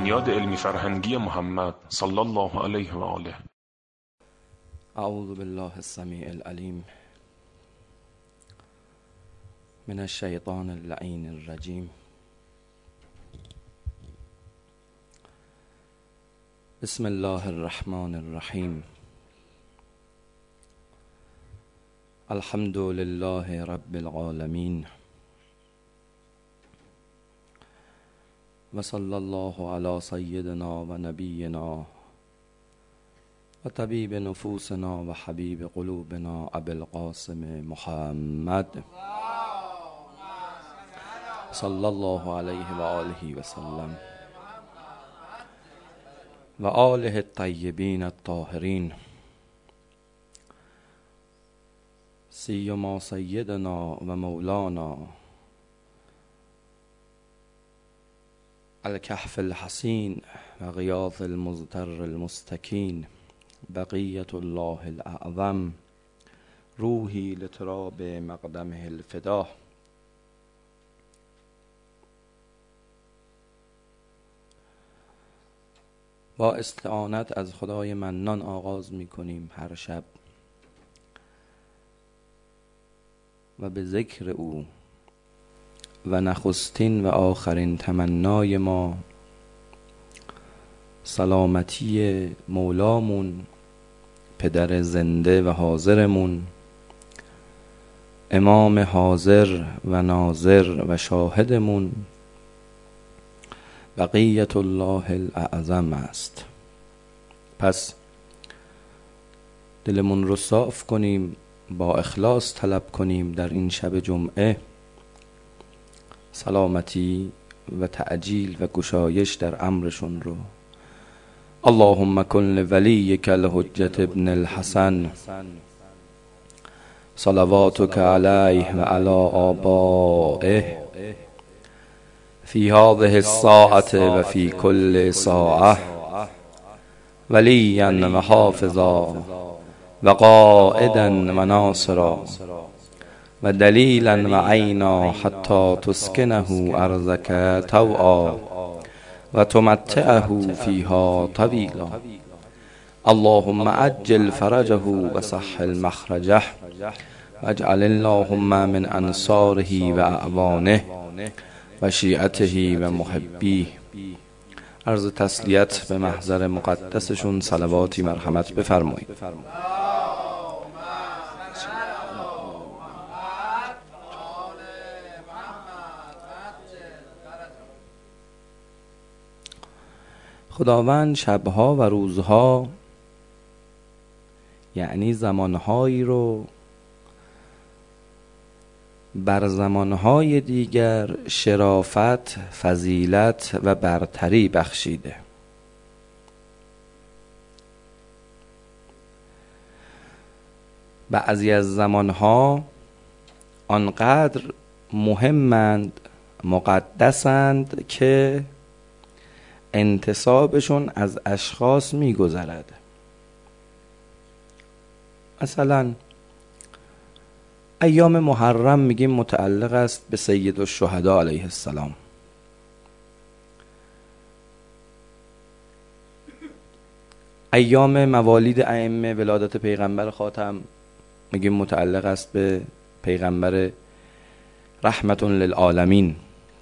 بنیاد علمی فرهنگی محمد صلی الله علیه و آله. اعوذ بالله السمیع العلیم من الشیطان اللعین الرجیم. بسم الله الرحمن الرحیم. الحمد لله رب العالمین و صلی الله علی سیدنا و نبینا و طبیب نفوسنا و حبیب قلوبنا ابی القاسم محمد صلی الله علیه و آله و سلم و آله الطیبین الطاهرین، سیما سیدنا و مولانا الکهف الحسین و غیاث المزتر المستکین بقیت الله الاعظم روحی لتراب مقدمه الفدا. با استعانت از خدای منان آغاز می کنیم هر شب و به ذکر او و نخستین و آخرین تمنای ما سلامتی مولامون، پدر زنده و حاضرمون، امام حاضر و ناظر و شاهدمون بقیت الله الاعظم است. پس دلمون رو صاف کنیم، با اخلاص طلب کنیم در این شب جمعه سلامتی و تعجیل و گشایش در امرشون رو. اللهم کن لولیک الحجة ابن الحسن صلواتک علیه و علی آبائه فی هذه الساعة و فی کل ساعة ولیا و حافظا و قائدا و ناصرا و دلیلا و عینا حتی تسکنه ارضک طوعا و تمتعه فیها طویلا. اللهم عجل فرجه و سهل مخرجه واجعل اللهم من انصاره و اعوانه و شیعته و محبیه. عرض تسلیت به محضر مقدسشون صلواتی مرحمت بفرمایید. خداوند شبها و روزها یعنی زمانهایی رو بر زمانهای دیگر شرافت، فضیلت و برتری بخشیده. بعضی از زمانها آنقدر مهمند، مقدسند که انتصابشون از اشخاص میگذرد. مثلا ایام محرم میگیم متعلق است به سید الشهدا علیه السلام. ایام موالید ائمه، ولادت پیغمبر خاتم، میگیم متعلق است به پیغمبر رحمت للعالمین.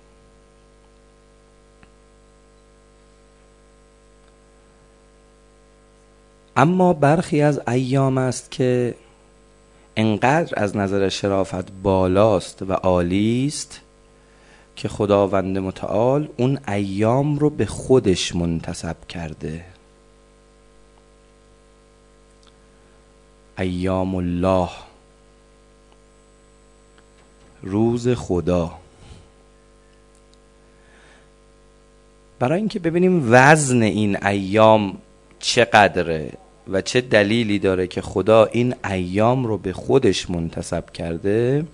اما برخی از ایام است که انقدر از نظر شرافت بالاست و عالی است که خداوند متعال اون ایام رو به خودش منتسب کرده. ایام الله، روز خدا. برای اینکه ببینیم وزن این ایام چقدره و چه دلیلی داره که خدا این ایام رو به خودش منتسب کرده،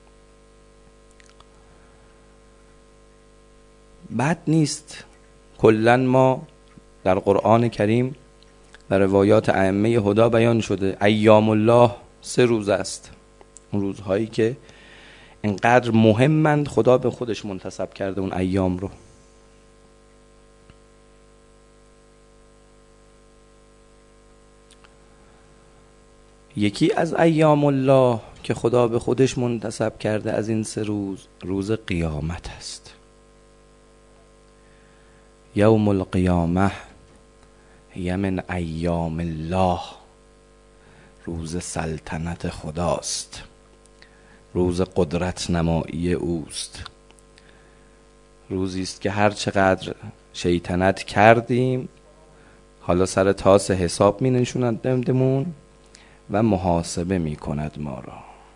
بد نیست کلن ما در قرآن کریم و روایات ائمه هدا بیان شده ایام الله 3 روز است. اون روزهایی که اینقدر مهمند خدا به خودش منتسب کرده اون ایام رو. یکی از ایام الله که خدا به خودش منتسب کرده از این 3 روز، روز قیامت است. یوم القیامه هی من ایام الله، روز سلطنت خداست، روز قدرت نمایی اوست، روزی است که هر چقدر شیطنت کردیم حالا سر تاس حساب می نشوند دمدمون و محاسبه می کند ما را.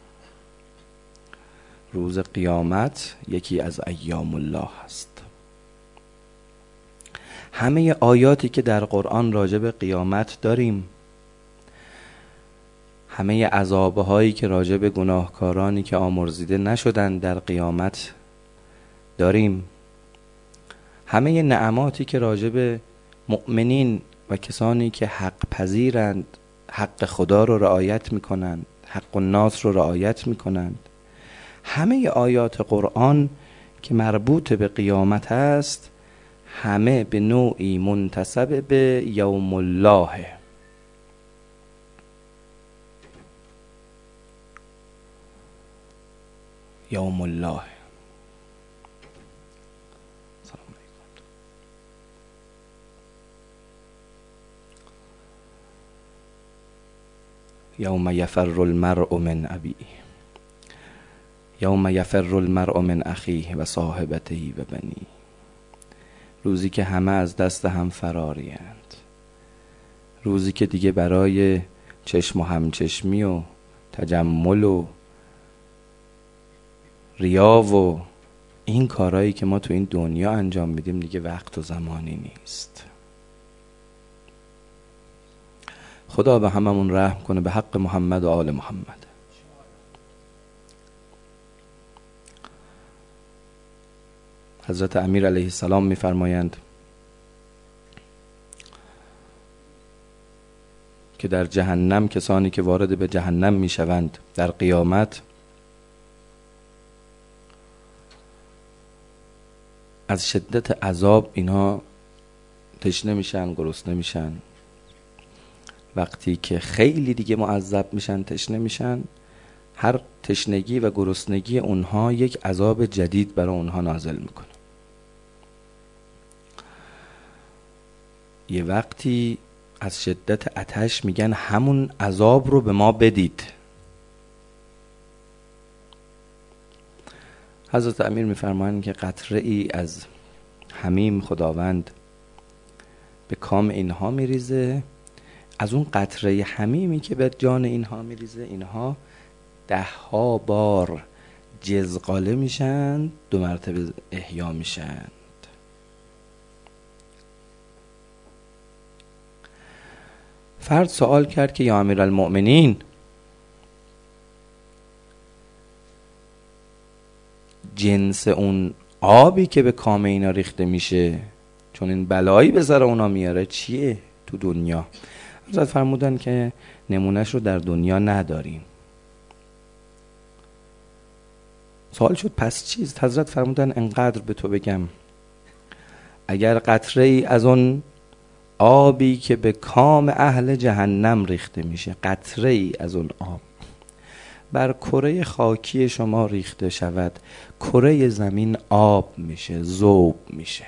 روز قیامت یکی از ایام الله است. همه آیاتی که در قرآن راجع به قیامت داریم، همه عذابهایی که راجع به گناهکارانی که آمرزیده نشدن در قیامت داریم، همه نعماتی که راجع به مؤمنین و کسانی که حق پذیرند، حق خدا رو رعایت میکنند، حق الناس رو رعایت میکنند، همه آیات قرآن که مربوط به قیامت است همه به نوعی منتسب به یوم الله. یوم الله. سلام علیکم. یوم یفر المرء من ابیه، یوم یفر المرء من اخیه و صاحبته و بنیه. روزی که همه از دست هم فرارند، روزی که دیگه برای چشم و همچشمی و تجمل و ریا و این کارهایی که ما تو این دنیا انجام میدیم دیگه وقت و زمانی نیست. خدا به هممون رحم کنه به حق محمد و آل محمد. حضرت امیر علیه السلام میفرمایند که در جهنم کسانی که وارد به جهنم میشوند در قیامت از شدت عذاب اینها تشنه میشن، گرسنه میشن. وقتی که خیلی دیگه معذب میشن، تشنه میشن، هر تشنگی و گرسنگی اونها یک عذاب جدید برای اونها نازل میکنه. یه وقتی از شدت آتش میگن همون عذاب رو به ما بدید. حضرت امیر میفرمایند که قطره ای از حمیم خداوند به کام اینها میریزه. از اون قطره حمیمی که به جان اینها میریزه، اینها 10 بار جزقاله میشن، 2 مرتبه احیا میشن. فرد سوال کرد که یا امیرالمؤمنین، جنس اون آبی که به کام اینا ریخته میشه چون این بلایی به سر اونا میاره چیه تو دنیا؟ حضرت فرمودن که نمونهش رو در دنیا نداریم. سوال شد پس چیست؟ حضرت فرمودن انقدر به تو بگم، اگر قطره ای از اون آبی که به کام اهل جهنم ریخته میشه، قطره ای از اون آب بر کره خاکی شما ریخته شود، کره زمین آب میشه، ذوب میشه.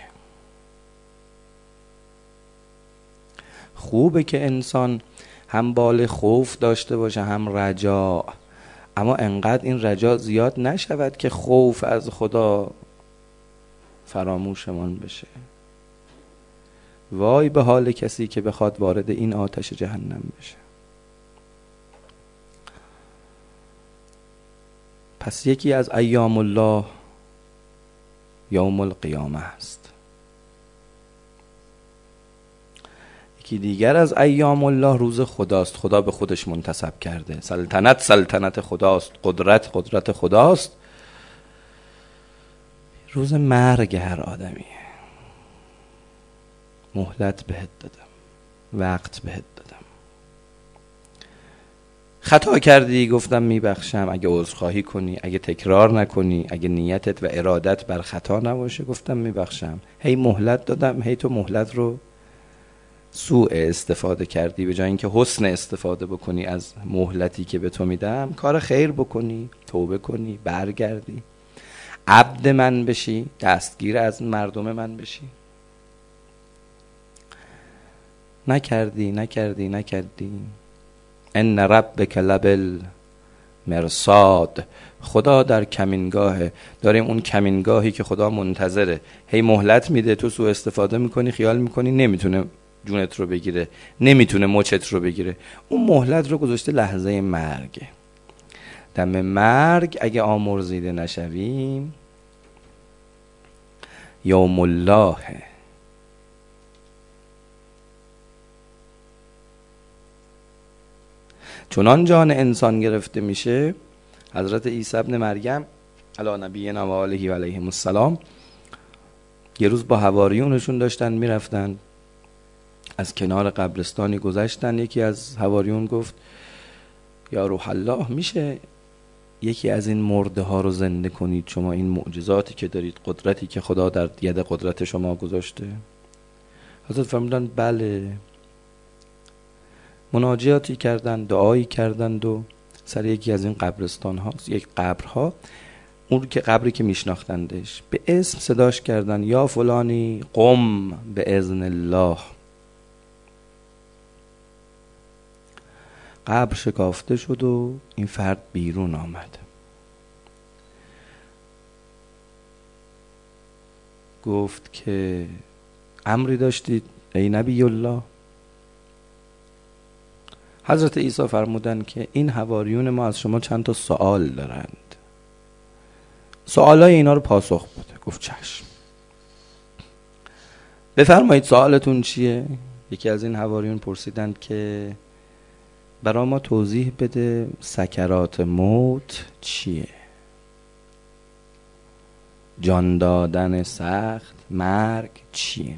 خوبه که انسان هم بال خوف داشته باشه هم رجا، اما انقدر این رجا زیاد نشود که خوف از خدا فراموشمان بشه. وای به حال کسی که بخواد وارد این آتش جهنم بشه. پس یکی از ایام الله یوم القیامه است. یکی دیگر از ایام الله روز خداست. خدا به خودش منتسب کرده. سلطنت سلطنت خداست، قدرت قدرت خداست. روز مرگ هر آدمیه. مهلت بهت دادم، وقت بهت دادم، خطا کردی گفتم میبخشم، اگه عذرخواهی کنی، اگه تکرار نکنی، اگه نیتت و ارادت بر خطا نباشه گفتم میبخشم. هی مهلت دادم، هی تو مهلت رو سوء استفاده کردی، به جای اینکه حسن استفاده بکنی از مهلتی که به تو میدم، کار خیر بکنی، توبه کنی، برگردی، عبد من بشی، دستگیر از مردم من بشی. نکردی. ان ربک لبل مرصاد. خدا در کمینگاهه. داریم اون کمینگاهی که خدا منتظره، هی مهلت میده، تو سوء استفاده میکنی، خیال میکنی نمیتونه جونت رو بگیره، نمیتونه مچت رو بگیره. اون مهلت رو گذاشته لحظه مرگ. دم مرگ اگه آمرزیده نشویم، یوم الله. چنان جان انسان گرفته میشه. حضرت عیسی ابن مریم علی نبینا و آله و علیهم السلام یه روز با حواریونشون داشتن میرفتن، از کنار قبرستانی گذشتن. یکی از حواریون گفت یا روح الله، میشه یکی از این مرده ها رو زنده کنید؟ شما این معجزاتی که دارید، قدرتی که خدا در ید قدرت شما گذاشته. حضرت فرمودن بله. مناجاتی کردن، دعایی کردند و سر یکی از این قبرستان ها، یک قبرها، اون که قبری که میشناختندش، به اسم صداش کردن، یا فلانی قم به اذن الله. قبر شکافته شد و این فرد بیرون آمد. گفت که امری داشتید ای نبی الله؟ حضرت عیسی فرمودن که این حواریون ما از شما چند تا سوال دارند. سوالای اینا رو پاسخ بده. گفت چشم. بفرمایید سوالتون چیه؟ یکی از این حواریون پرسیدند که برای ما توضیح بده سکرات موت چیه؟ جان دادن سخت، مرگ چیه؟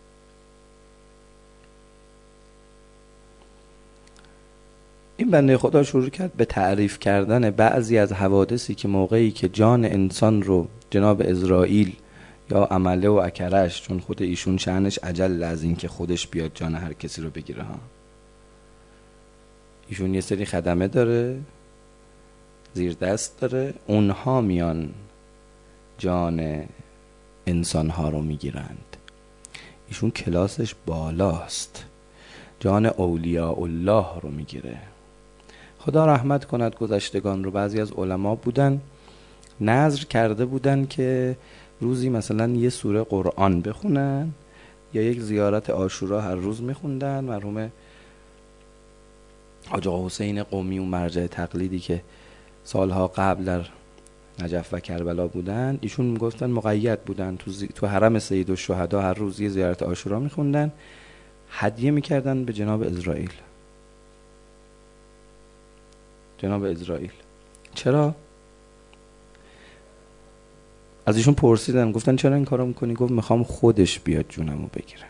این بنده خدا شروع کرد به تعریف کردن بعضی از حوادثی که موقعی که جان انسان رو جناب عزرائیل یا عمله و اکرش، چون خود ایشون شأنش عجل از این که خودش بیاد جان هر کسی رو بگیره ها، ایشون یه سری خدمه داره، زیر دست داره، اونها میان جان انسان ها رو میگیرند. ایشون کلاسش بالاست، جان اولیاء الله رو میگیره. خدا رحمت کند گذشتگان رو. بعضی از علما بودن نذر کرده بودن که روزی مثلا یه سوره قرآن بخونن یا یک زیارت عاشورا هر روز میخوندن. مرحوم حاج آقا حسین قمی و مرجع تقلیدی که سالها قبل در نجف و کربلا بودن، ایشون میگفتن مقید بودن تو حرم سید الشهدا هر روز یه زیارت عاشورا میخوندن، هدیه میکردن به جناب عزرائیل. جناب عزرائیل چرا؟ از ایشون پرسیدن، گفتن چرا این کارو میکنی؟ گفت میخوام خودش بیاد جونمو بگیره.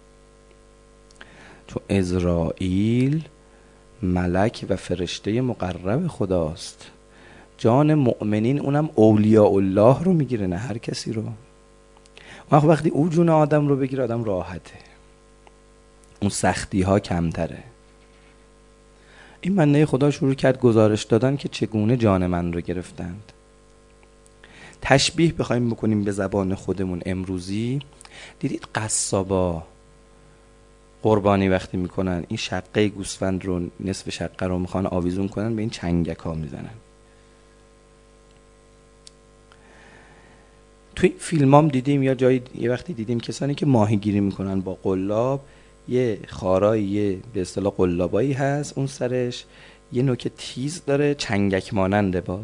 چون عزرائیل ملک و فرشته مقرب خداست. جان مؤمنین اونم اولیاء الله رو میگیره، نه هر کسی رو. وقتی او جون آدم رو بگیره آدم راحته، اون سختی ها کمتره. این بنده خدا شروع کرد گزارش دادن که چگونه جان من رو گرفتند. تشبیه بخوایم بکنیم به زبان خودمون امروزی، دیدید قصابا قربانی وقتی میکنن این شقه گوسفند رو، نصف شقه رو میخوان آویزون کنن، به این چنگک ها میزنن. توی فیلم هم دیدیم یا جایی یه وقتی دیدیم کسانی که ماهیگیری میکنن با قلاب، یه خارایی به اصطلاح قلابایی هست، اون سرش یه نوک تیز داره، چنگک ماننده. باز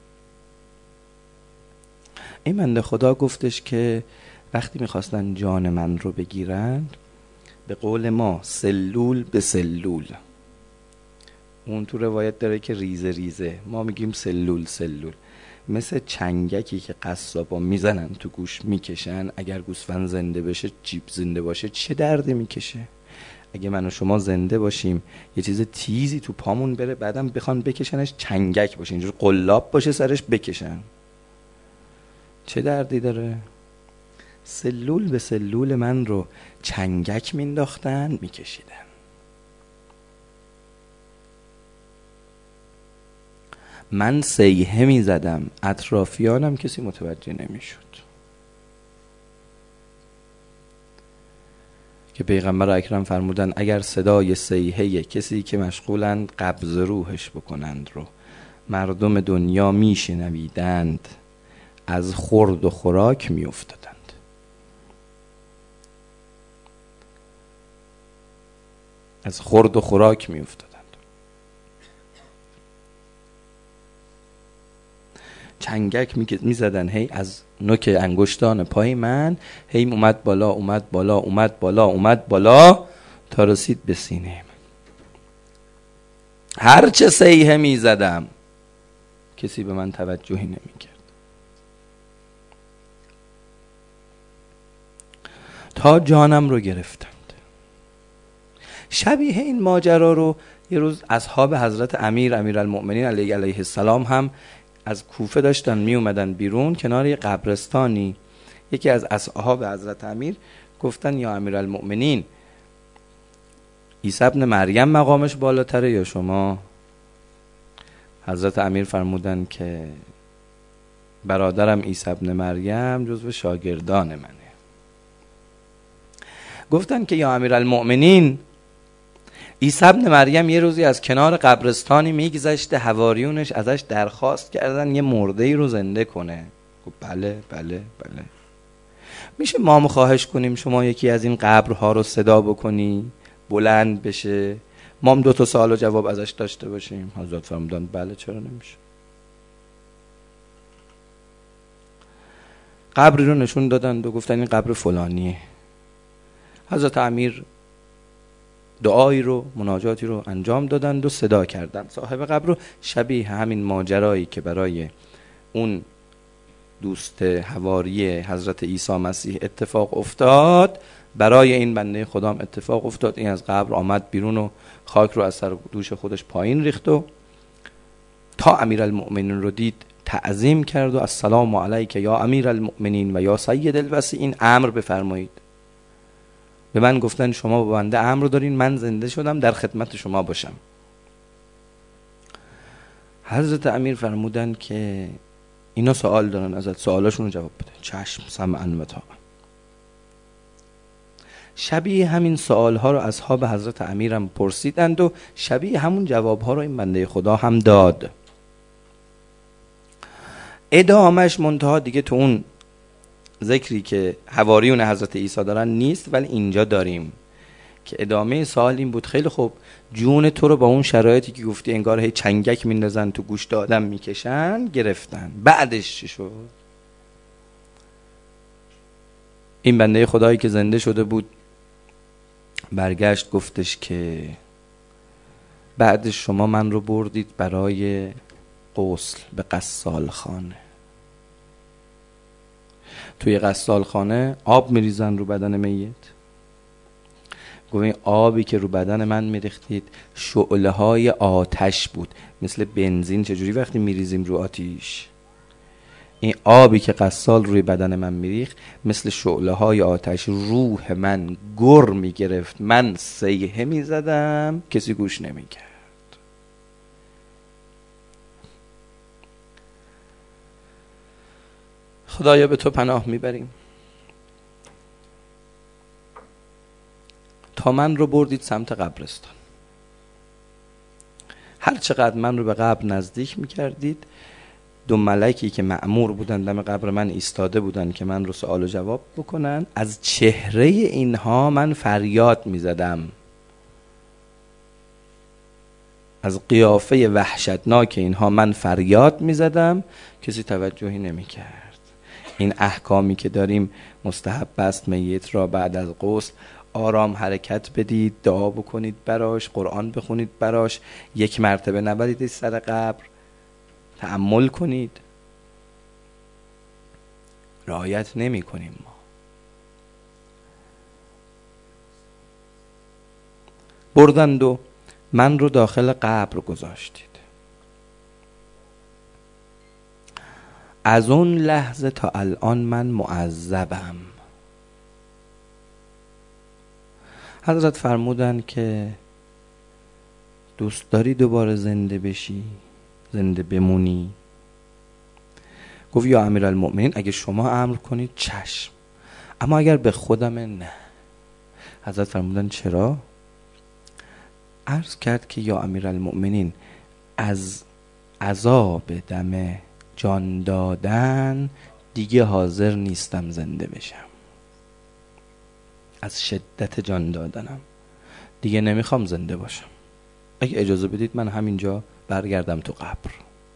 این بنده خدا گفتش که وقتی میخواستن جان من رو بگیرن، به قول ما سلول به سلول، اون تو روایت داره که ریزه ریزه، ما میگیم سلول سلول، مثل چنگکی که قصابا میزنن تو گوش میکشن. اگر گوسفند زنده بشه، جیب زنده باشه، چه دردی میکشه؟ اگه من و شما زنده باشیم یه چیز تیزی تو پامون بره، بعدم بخوان بکشنش چنگک باشه، اینجور قلاب باشه سرش بکشن، چه دردی داره؟ سلول به سلول من رو چنگک مینداختن میکشیدن. من سیحه میزدم، اطرافیانم کسی متوجه نمیشد. که پیغمبر اکرم فرمودن اگر صدای صیحه کسی که مشغولند قبض روحش بکنند رو مردم دنیا میشنویدند، از خورد و خوراک میافتادند. از خورد و خوراک میافتادند. چنگک میزدن هی از نوک انگشتان پای من، هی اومد بالا اومد بالا اومد بالا اومد بالا تا رسید به سینه من. هر چه صیحه میزدم کسی به من توجهی نمیکرد. تا جانم رو گرفتند. شبیه این ماجرا رو یه روز اصحاب حضرت امیرالمؤمنین علیه السلام هم از کوفه داشتن می اومدن بیرون کنار یه قبرستانی. یکی از اصحاب حضرت امیر گفتن یا امیرالمؤمنین، عیسی ابن مریم مقامش بالاتره یا شما؟ حضرت امیر فرمودن که برادرم عیسی ابن مریم جزو شاگردان منه. گفتن که یا امیرالمؤمنین، عیسی ابن مریم یه روزی از کنار قبرستانی میگذشته، حواریونش ازش درخواست کردن یه مرده ای رو زنده کنه. گفت بله بله بله. میشه ما خواهش کنیم شما یکی از این قبرها رو صدا بکنی بلند بشه، ما هم 2 سوال و جواب ازش داشته باشیم؟ حضرت فرمودن بله چرا نمیشه. قبری رو نشون دادن و گفتن این قبر فلانیه. حضرت امیر دعایی رو مناجاتی رو انجام دادند و صدا کردند صاحب قبر رو. شبیه همین ماجرایی که برای اون دوست حواری حضرت عیسی مسیح اتفاق افتاد، برای این بنده خدا هم اتفاق افتاد. این از قبر آمد بیرون و خاک رو از سر دوش خودش پایین ریخت و تا امیرالمؤمنین رو دید تعظیم کرد و السلام علیک یا امیرالمؤمنین و یا سید الوصیین، امر بفرمایید. به من گفتن شما با بنده امر دارین، من زنده شدم در خدمت شما باشم. حضرت امیر فرمودن که اینا سوال دارن ازت، سوالاشون رو جواب بده. چشم، سمعا و طاعة. شبیه همین سوالها رو اصحاب حضرت امیرم پرسیدند و شبیه همون جوابها رو این بنده خدا هم داد. ادامش منتها دیگه تو اون ذکری که حواریون حضرت عیسی دارن نیست، ولی اینجا داریم که ادامه سوال این بود خیلی خوب، جون تو رو با اون شرایطی که گفتی انگار هی چنگک میندازن تو گوشت آدم میکشن گرفتن، بعدش چی شد؟ این بنده خدایی که زنده شده بود برگشت گفتش که بعدش شما من رو بردید برای غسل به غسال خانه. توی غسال خانه آب میریزن رو بدن میت. گویا آبی که رو بدن من میریختید شعله های آتش بود، مثل بنزین. چجوری وقتی میریزیم رو آتیش، این آبی که غسال روی بدن من میریخت مثل شعله های آتش روح من گر میگرفت. من صیحه میزدم کسی گوش نمیکرد. خدایا به تو پناه میبریم تا من رو بردید سمت قبرستان. هر چقدر من رو به قبر نزدیک میکردید، 2 ملکی که مأمور بودن دم قبر من ایستاده بودن که من رو سوال و جواب بکنن. از چهره اینها من فریاد میزدم، از قیافه وحشتناک اینها من فریاد میزدم، کسی توجهی نمیکرد. این احکامی که داریم مستحب است میت را بعد از غسل آرام حرکت بدید، دعا بکنید براش، قرآن بخونید براش، 1 مرتبه نبرید سر قبر، تأمل کنید. رعایت نمی کنیم ما. بردند و من رو داخل قبر گذاشتید. از اون لحظه تا الان من معذبم. حضرت فرمودن که دوست داری دوباره زنده بشی، زنده بمونی؟ گفت یا امیرالمؤمنین اگه شما امر کنید چشم، اما اگر به خودم نه. حضرت فرمودن چرا؟ عرض کرد که یا امیرالمؤمنین از عذاب دم جان دادن دیگه حاضر نیستم زنده بشم. از شدت جان دادنم دیگه نمیخوام زنده باشم. اگه اجازه بدید من همینجا برگردم تو قبر.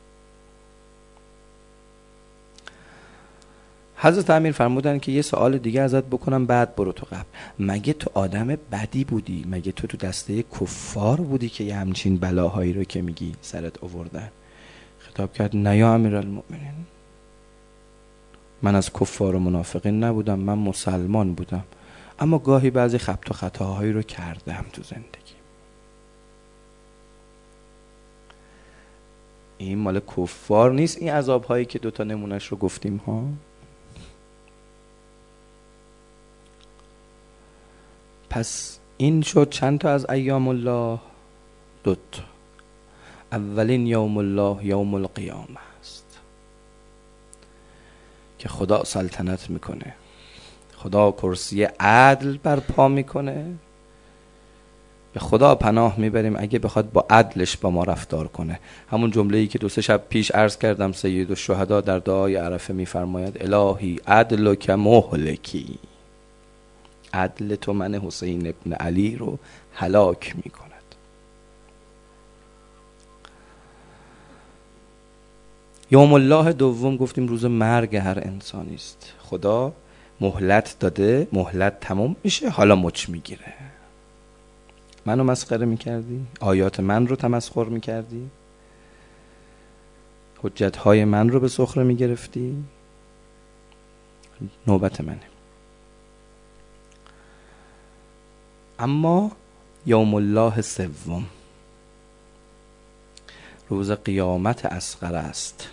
حضرت امیر فرمودن که یه سوال دیگه ازت بکنم بعد برو تو قبر. مگه تو آدم بدی بودی؟ مگه تو دسته کفار بودی که یه همچین بلاهایی رو که میگی سرت آوردن؟ خطاب کرد نه یا امیرالمؤمنین، من از کفار و منافقین نبودم، من مسلمان بودم، اما گاهی بعضی خبط و خطاهایی رو کردم تو زندگی. این مال کفار نیست، این عذاب‌هایی که دوتا نمونش رو گفتیم ها. پس این شد چند تا از ایام الله؟ دوتا. اولین یوم الله یوم القیامه است که خدا سلطنت میکنه، خدا کرسی عدل برپا میکنه. به خدا پناه میبریم اگه بخواد با عدلش با ما رفتار کنه. همون جمله‌ای که 2-3 شب پیش عرض کردم سید الشهدا در دعای عرفه میفرماید الهی عدلک مهلکی، عدل تو من حسین ابن علی رو هلاک میکند. یوم الله دوم گفتیم روز مرگ هر انسانی است. خدا مهلت داده، مهلت تموم میشه، حالا مچ میگیره. منو مسخره میکردی، آیات من رو تمسخر میکردی، حجتهای من رو به سخره میگرفتی، نوبت منه. اما یوم الله سوم روز قیامت اصغر است.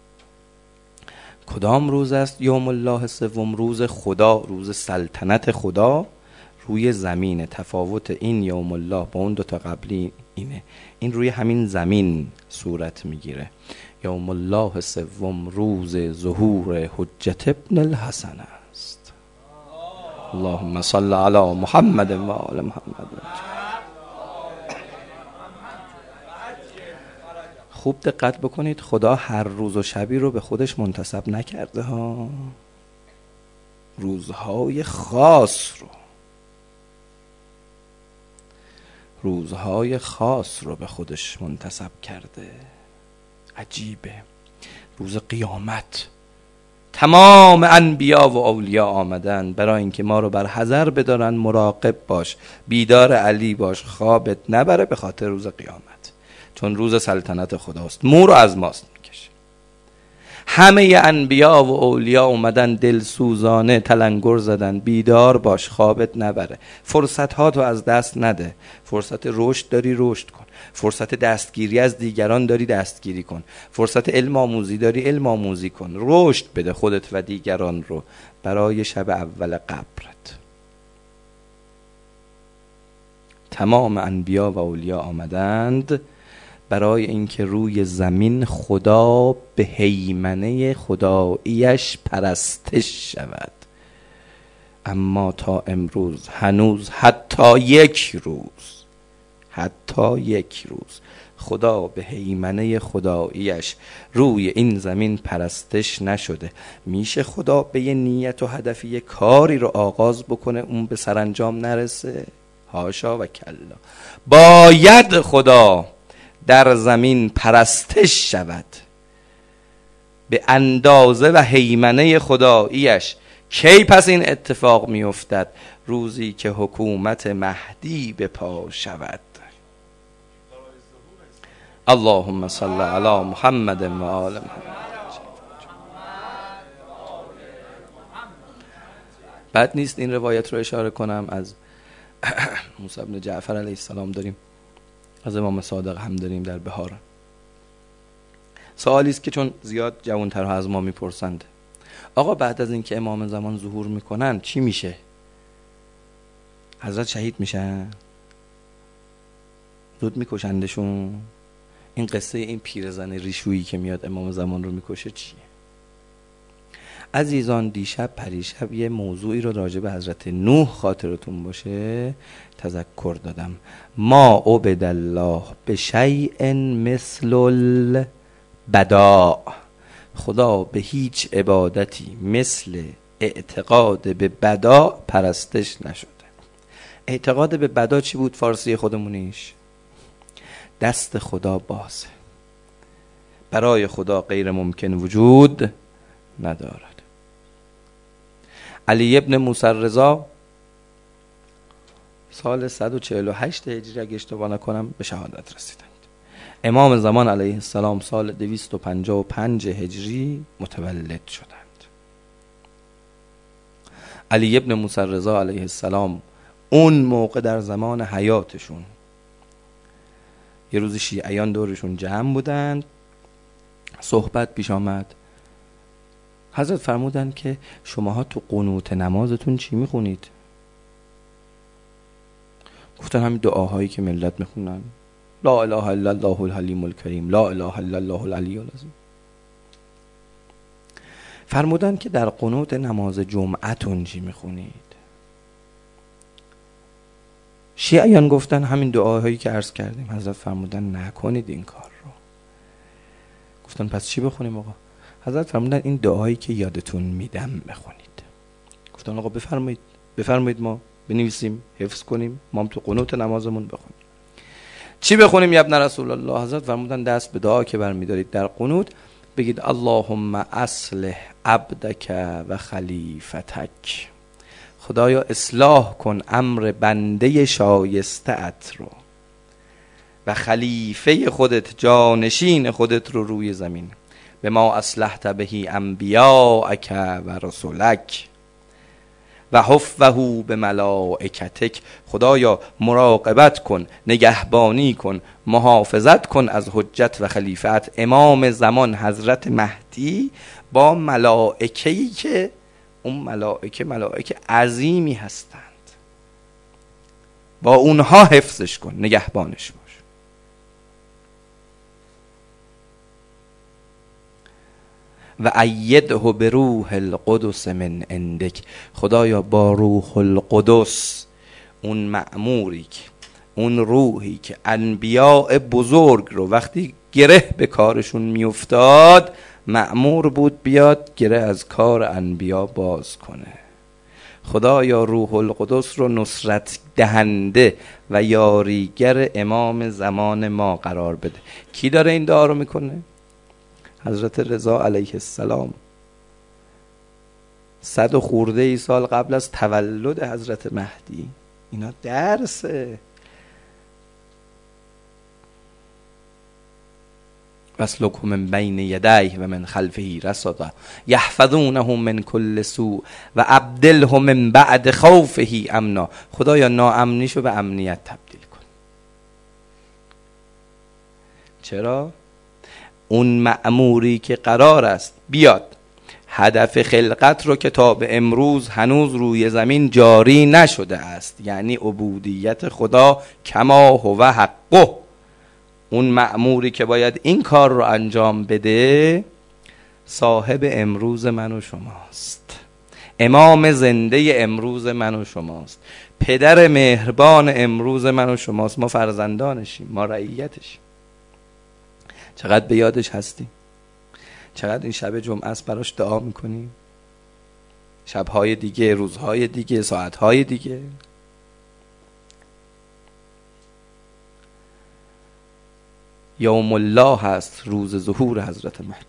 کدام روز است یوم الله سوم؟ روز خدا، روز سلطنت خدا روی زمین. تفاوت این یوم الله با اون دوتا قبلی اینه، این روی همین زمین صورت میگیره. یوم الله سوم روز ظهور حجت ابن الحسن است. اللهم صل علی محمد و آل محمد. خوب دقت بکنید، خدا هر روز و شبی رو به خودش منتسب نکرده ها، روزهای خاص رو، روزهای خاص رو به خودش منتسب کرده. عجیبه. روز قیامت تمام انبیا و اولیاء آمدن برای اینکه ما رو بر حذر بدارن، مراقب باش، بیدار علی باش، خوابت نبره به خاطر روز قیامت، چون روز سلطنت خداست، مو رو از ماست میکشه. همه انبیا و اولیاء اومدن دلسوزانه تلنگر زدن، بیدار باش، خوابت نبره، فرصت ها تو از دست نده، فرصت رشد داری رشد کن، فرصت دستگیری از دیگران داری دستگیری کن، فرصت علم آموزی داری علم آموزی کن، رشد بده خودت و دیگران رو برای شب اول قبرت. تمام انبیا و اولیاء آمدند برای اینکه روی زمین خدا به هیمنه خداییش پرستش شود. اما تا امروز هنوز حتی یک روز خدا به هیمنه خداییش روی این زمین پرستش نشده. میشه خدا به یه نیت و هدفی یه کاری رو آغاز بکنه اون به سرانجام نرسه؟ حاشا و کلا. باید خدا در زمین پرستش شود به اندازه و هیمنه خداییش. کی پس این اتفاق می افتد؟ روزی که حکومت مهدی به پا شود. اللهم صل علی محمد و آل محمد. بد نیست این روایت رو اشاره کنم. از موسی بن جعفر علیه السلام داریم، از امام صادق هم داریم در بهار. سوالی است که چون زیاد جوان‌ترها از ما میپرسند آقا بعد از اینکه امام زمان ظهور میکنن چی میشه؟ حضرت شهید میشن، زود میکشندشون. این قصه این پیرزن ریشویی که میاد امام زمان رو میکشه چیه؟ عزیزان دیشب پریشب یه موضوعی رو راجع به حضرت نوح خاطرتون باشه تذکر دادم. ما عبد الله به شیء مثل البداء، خدا به هیچ عبادتی مثل اعتقاد به بدا پرستش نشده. اعتقاد به بدا چی بود فارسی خودمونیش؟ دست خدا بازه، برای خدا غیر ممکن وجود ندارد. علی ابن موسی رضا سال 148 هجری اگه اشتباه نکنم به شهادت رسیدند. امام زمان علیه السلام سال 255 هجری متولد شدند. علی ابن موسی رضا علیه السلام اون موقع در زمان حیاتشون یه روز شیعیان دورشون جمع بودند، صحبت پیش آمد. حضرت فرمودند که شماها تو قنوت نمازتون چی میخونید؟ گفتن همین دعاهایی که ملت میخونن، لا اله الا الله الحلیم الکریم، لا اله الا الله العلی العظیم. فرمودند که در قنوت نماز جمعتون چی میخونید؟ شیعیان گفتن همین دعاهایی که عرض کردیم. حضرت فرمودن نکنید این کار رو. گفتن پس چی بخونیم آقا؟ حضرت فرمودن این دعایی که یادتون میدم بخونید. گفتن آقا بفرمایید ما بنویسیم حفظ کنیم، ما هم تو قنوت نمازمون بخونیم. چی بخونیم یا ابن رسول الله؟ حضرت فرمودن دست به دعا که برمیدارید در قنوت بگید اللهم اصلح عبدک و خلیفتک، خدایا اصلاح کن امر بنده شایسته ات رو و خلیفه خودت جانشین خودت رو روی زمین، به ما اصلحت بهی انبیاءک و رسولک و حفظه به ملائکتک، خدایا مراقبت کن، نگهبانی کن، محافظت کن از حجت و خلیفت امام زمان حضرت مهدی با ملائکه‌ای که اون ملائکه عظیمی هستند، با اونها حفظش کن، نگهبانش باش. و ایده به روح القدس من عندک، خدایا با روح القدس اون مأموری که اون روحی که انبیاء بزرگ رو وقتی گره به کارشون میافتاد مأمور بود بیاد گره از کار انبیا باز کنه، خدایا روح القدس رو نصرت دهنده و یاریگر امام زمان ما قرار بده. کی داره این دعا رو میکنه؟ حضرت رضا علیه السلام 100 و خورده ای سال قبل از تولد حضرت مهدی. اینا درسه. واسلک من بین یدیه و من خلفه رصدا یحفظونه من کل سوء و ابدله من بعد خوفه امنا، خدایا ناامنیشو به امنیت تبدیل کن. چرا؟ اون مأموری که قرار است بیاد هدف خلقت رو که تا به امروز هنوز روی زمین جاری نشده است، یعنی عبودیت خدا کما هو حقه، اون مأموری که باید این کار رو انجام بده صاحب امروز من و شماست، امام زنده امروز من و شماست، پدر مهربان امروز من و شماست. ما فرزندانشیم، ما رعیتشیم. چقدر به یادش هستیم؟ چقدر این شب جمعه است براش دعا میکنیم؟ شبهای دیگه، روزهای دیگه، ساعتهای دیگه. یوم الله هست، روز ظهور حضرت مهدی.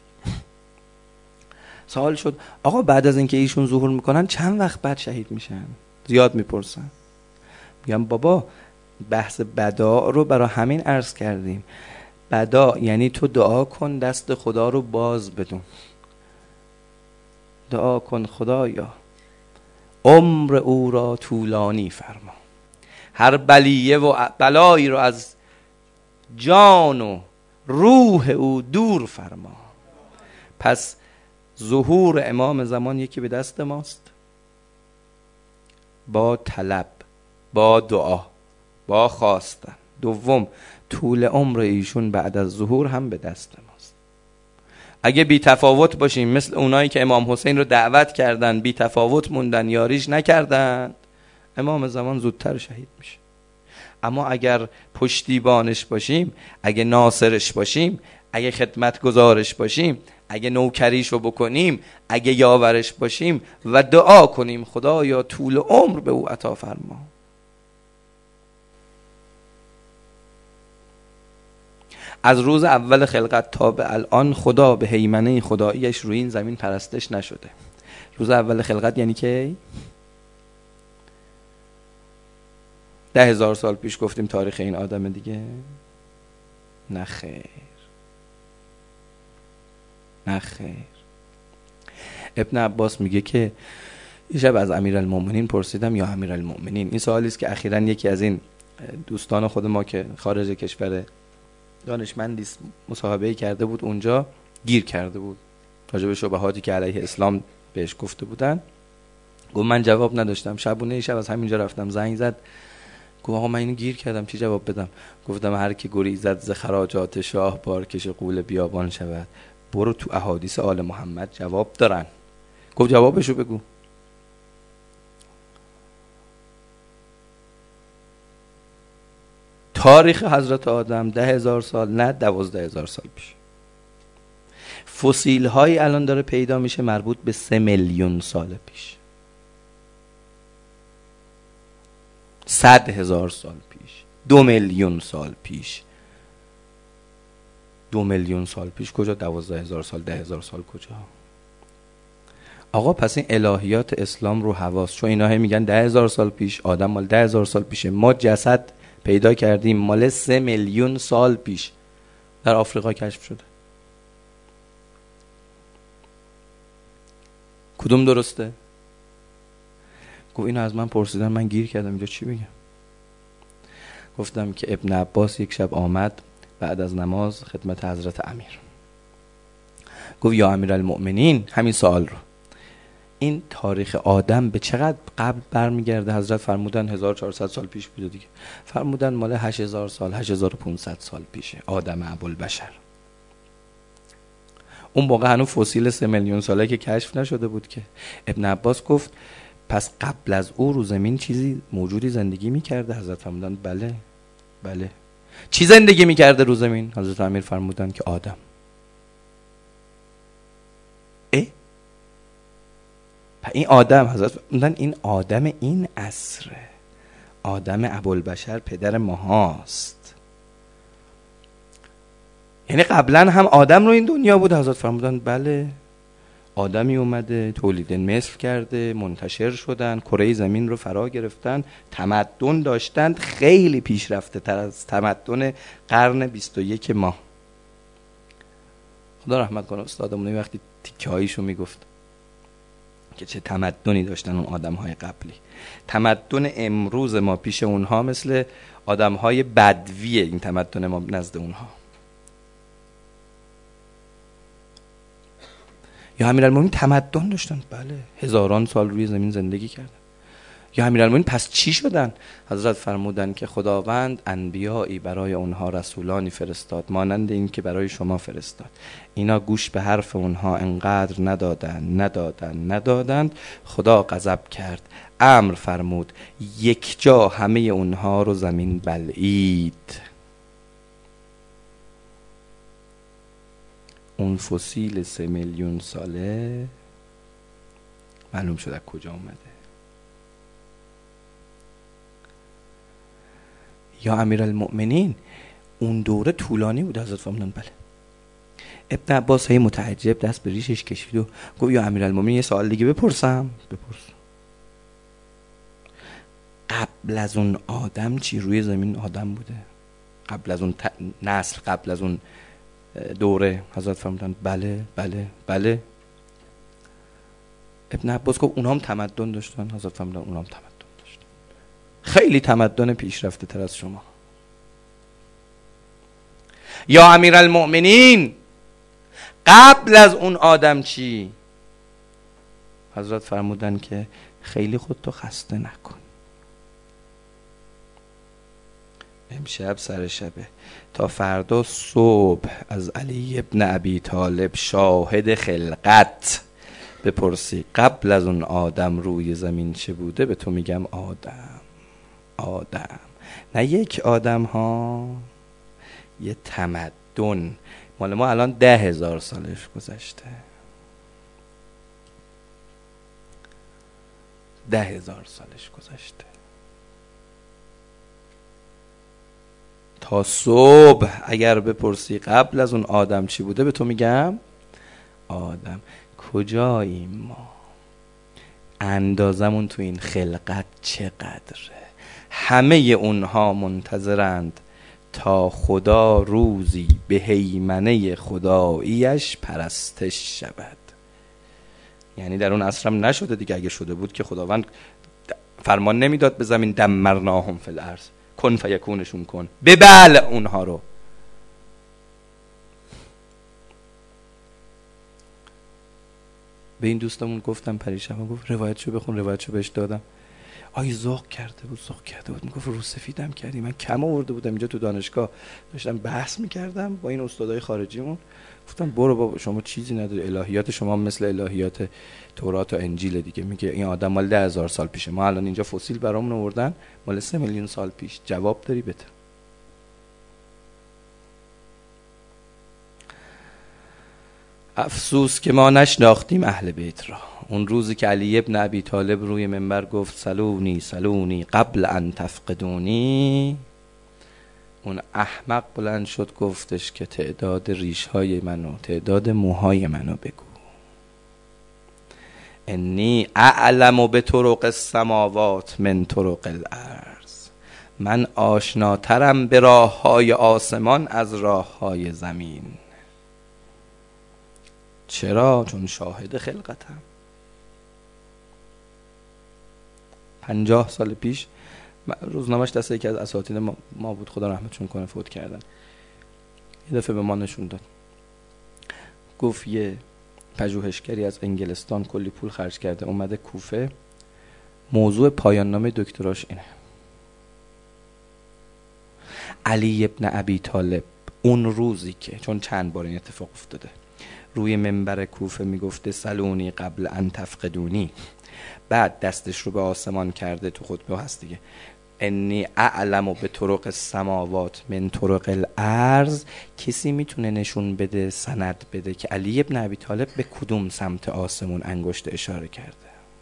سوال شد آقا بعد از اینکه ایشون ظهور میکنن چند وقت بعد شهید میشن؟ زیاد میپرسن. میگم بابا بحث بدا رو برای همین عرض کردیم. بدا یعنی تو دعا کن دست خدا رو باز بدون، دعا کن خدایا عمر او را طولانی فرما، هر بلیه و بلایی رو از جان و روح او دور فرما. پس ظهور امام زمان یکی به دست ماست با طلب با دعا، با خواستن. دوم، طول عمر ایشون بعد از ظهور هم به دست ماست. اگه بی تفاوت باشیم مثل اونایی که امام حسین رو دعوت کردن، بی تفاوت موندن، یاریش نکردن، امام زمان زودتر شهید میشه. اما اگر پشتیبانش باشیم، اگه ناصرش باشیم، اگه خدمتگزارش باشیم، اگه نوکریشو بکنیم، اگه یاورش باشیم و دعا کنیم خدایا طول عمر به او عطا فرما. از روز اول خلقت تا به الان خدا به هیمنه خداییش روی این زمین پرستش نشده. روز اول خلقت یعنی که 10,000 سال پیش گفتیم تاریخ این آدم دیگه؟ نه خیر، نه خیر. ابن عباس میگه که یه شب از امیرالمومنین پرسیدم یا امیرالمومنین، این سوالی است که اخیراً یکی از این دوستان خود ما که خارج کشور دانشمندی مصاحبه کرده بود، اونجا گیر کرده بود راجع به شبهاتی که علیه اسلام بهش گفته بودن. گفت من جواب نداشتم، شبونه شب از همینجا رفتم زنگ زد، گفت آقا من اینو گیر کردم چی جواب بدم؟ گفتم هر کی گریزد ز خراجات شاه بارکش غول بیابان شود. برو تو احادیث آل محمد جواب دارن. گفت جوابشو بگو. تاریخ حضرت آدم 10,000 سال نه 12,000 سال پیش. فسیل هایی الان داره پیدا میشه مربوط به 3 میلیون سال پیش، 100,000 سال پیش، 2 میلیون سال پیش. 2 میلیون سال پیش کجا؟ 12,000 سال، 10,000 سال کجا؟ آقا پس این الهیات اسلام رو حواس، چون اینا میگن 10,000 سال پیش، آدم مال 10,000 سال پیشه، ما جسد پیدا کردیم مال 3 میلیون سال پیش در آفریقا کشف شده. کدوم درسته؟ گفت اینو از من پرسیدن من گیر کردم اینجا چی بگم. گفتم که ابن عباس یک شب آمد بعد از نماز خدمت حضرت امیر، گفت یا امیرالمؤمنین، همین سوال رو، این تاریخ آدم به چقدر قبل برمیگرده؟ حضرت فرمودن 1400 سال پیش بوده دیگه. فرمودن مال 8000 سال، 8500 سال پیشه، آدم ابوالبشر. اون موقع هنوز فسیل 3 میلیون ساله که کشف نشده بود که. ابن عباس گفت پس قبل از او رو زمین چیزی موجودی زندگی میکرده؟ حضرت فرمودن بله بله. چی زندگی میکرده رو زمین؟ حضرت امیر فرمودن که آدم. این آدم، حضرت فرمودن این آدم این عصره، آدم ابوالبشر پدر ماهاست. یعنی قبلا هم آدم رو این دنیا بود؟ حضرت فرمودن بله. آدمی اومده تولید مثل کرده، منتشر شدن، کره زمین رو فرا گرفتن، تمدن داشتند خیلی پیشرفته تر از تمدن قرن 21 ما. خدا رحمت کنه استادمون وقتی تیکه هاییشو میگفت که چه تمدنی داشتن اون آدم های قبلی. تمدن امروز ما پیش اونها مثل آدم های بدویه، این تمدن ما نزد اونها. یا امیرالمومنین تمدن داشتن؟ بله، هزاران سال روی زمین زندگی کردن. یا امیرالمومنین پس چی شدن؟ حضرت فرمودن که خداوند انبیایی برای اونها رسولانی فرستاد مانند این که برای شما فرستاد. اینا گوش به حرف اونها انقدر ندادند خدا غضب کرد، امر فرمود یک جا همه اونها رو زمین بلعید. اون فسیل 3 میلیون ساله معلوم شد از کجا اومده. یا امیرالمؤمنین اون دوره طولانی بود؟ حضرت فرمودن بله. ابن عباس هی متعجب دست به ریشش کشید و گفت یا امیرالمؤمنین یه سوال دیگه بپرسم؟ بپرس. قبل از اون آدم چی روی زمین آدم بوده؟ قبل از اون نسل، قبل از اون دوره؟ حضرت فرمودن بله بله بله. ابن عباس گفت اونها هم تمدن داشتن؟ حضرت فرمودن اونها هم تمدن داشتن، خیلی تمدن پیشرفته تر از شما. یا امیرالمؤمنین قبل از اون آدم چی؟ حضرت فرمودن که خیلی خودتو خسته نکن. امشب سر شبه. تا فردا صبح از علی ابن ابی طالب شاهد خلقت بپرسی قبل از اون آدم روی زمین چه بوده، به تو میگم آدم. نه یک آدم ها، یه تمدن. مال ما الان 10,000 سالش گذشته. 10,000 سالش گذشته. تا صبح اگر بپرسی قبل از اون آدم چی بوده، به تو میگم آدم. کجاییم ما؟ اندازمون تو این خلقت چقدره؟ همه اونها منتظرند تا خدا روزی به هیمنه خداییش پرستش شود. یعنی در اون عصرم نشده دیگه. اگه شده بود که خداوند فرمان نمیداد به زمین دمرناهم فی الارض، کن فیکونشون کن، ببل اونها رو. به این دوستمون گفتم پریشب، گفت روایتشو بخون. روایتشو بهش دادم. ذوق کرده بود. میگفت رو سفیدم کردی. من کم آورده بودم اینجا تو دانشگاه، داشتم بحث میکردم با این استادای خارجیمون. گفتم برو بابا، شما چیزی نداری، الهیات شما مثل الهیات تورات و انجیل دیگه. میگه این آدم مال 10,000 سال پیشه، ما الان اینجا فسیل برامون آوردن مال 3 میلیون سال پیش. جواب داری بده. افسوس که ما نشناختیم اهل بیت را. اون روزی که علی ابن ابی طالب روی منبر گفت سلونی قبل ان تفقدونی، اون احمق بلند شد گفتش که تعداد ریش‌های منو، تعداد موهای منو بگو. انی اعلم بطرق السماوات من طرق الارض، من آشناترم به راه‌های آسمان از راه‌های زمین. چرا؟ چون شاهد خلقتم. 50 سال پیش روزنامه‌اش دست یکی از اساتید ما بود، خدا رحمتشون کنه، فوت کردن. یه دفعه به ما نشون داد، گفت یه پژوهشگری از انگلستان کلی پول خرج کرده اومده کوفه، موضوع پایان نامه دکتراش اینه: علی ابن ابی طالب اون روزی که، چون چند بار این اتفاق افتاده، روی منبر کوفه میگفته سلونی قبل ان تفقدونی، بعد دستش رو به آسمان کرده، تو خطبه هست دیگه، انی اعلم به طرق السماوات من طرق الارض. کسی میتونه نشون بده، سند بده که علی ابن ابی طالب به کدوم سمت آسمون انگشت اشاره کرده؟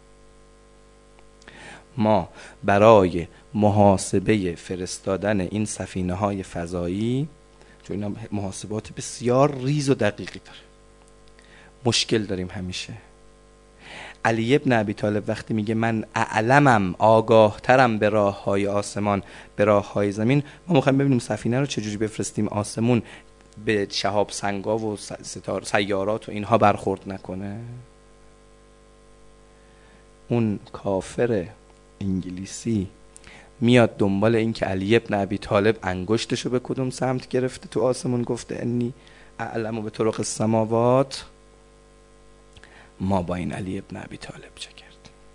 ما برای محاسبه فرستادن این سفینه های فضایی، چون اینا محاسبات بسیار ریز و دقیقی داره، مشکل داریم همیشه. علی ابن ابی طالب وقتی میگه من اعلمم، آگاه ترم به راه های آسمان به راه های زمین، ما میخوایم ببینیم سفینه رو چجوری بفرستیم آسمون به شهاب سنگا و سیارات و اینها برخورد نکنه. اون کافر انگلیسی میاد دنبال این که علی ابن ابی طالب انگشتشو به کدوم سمت گرفته تو آسمون، گفته انی اعلم به طرق السماوات. ما با این علی ابن ابی طالب چه کردیم؟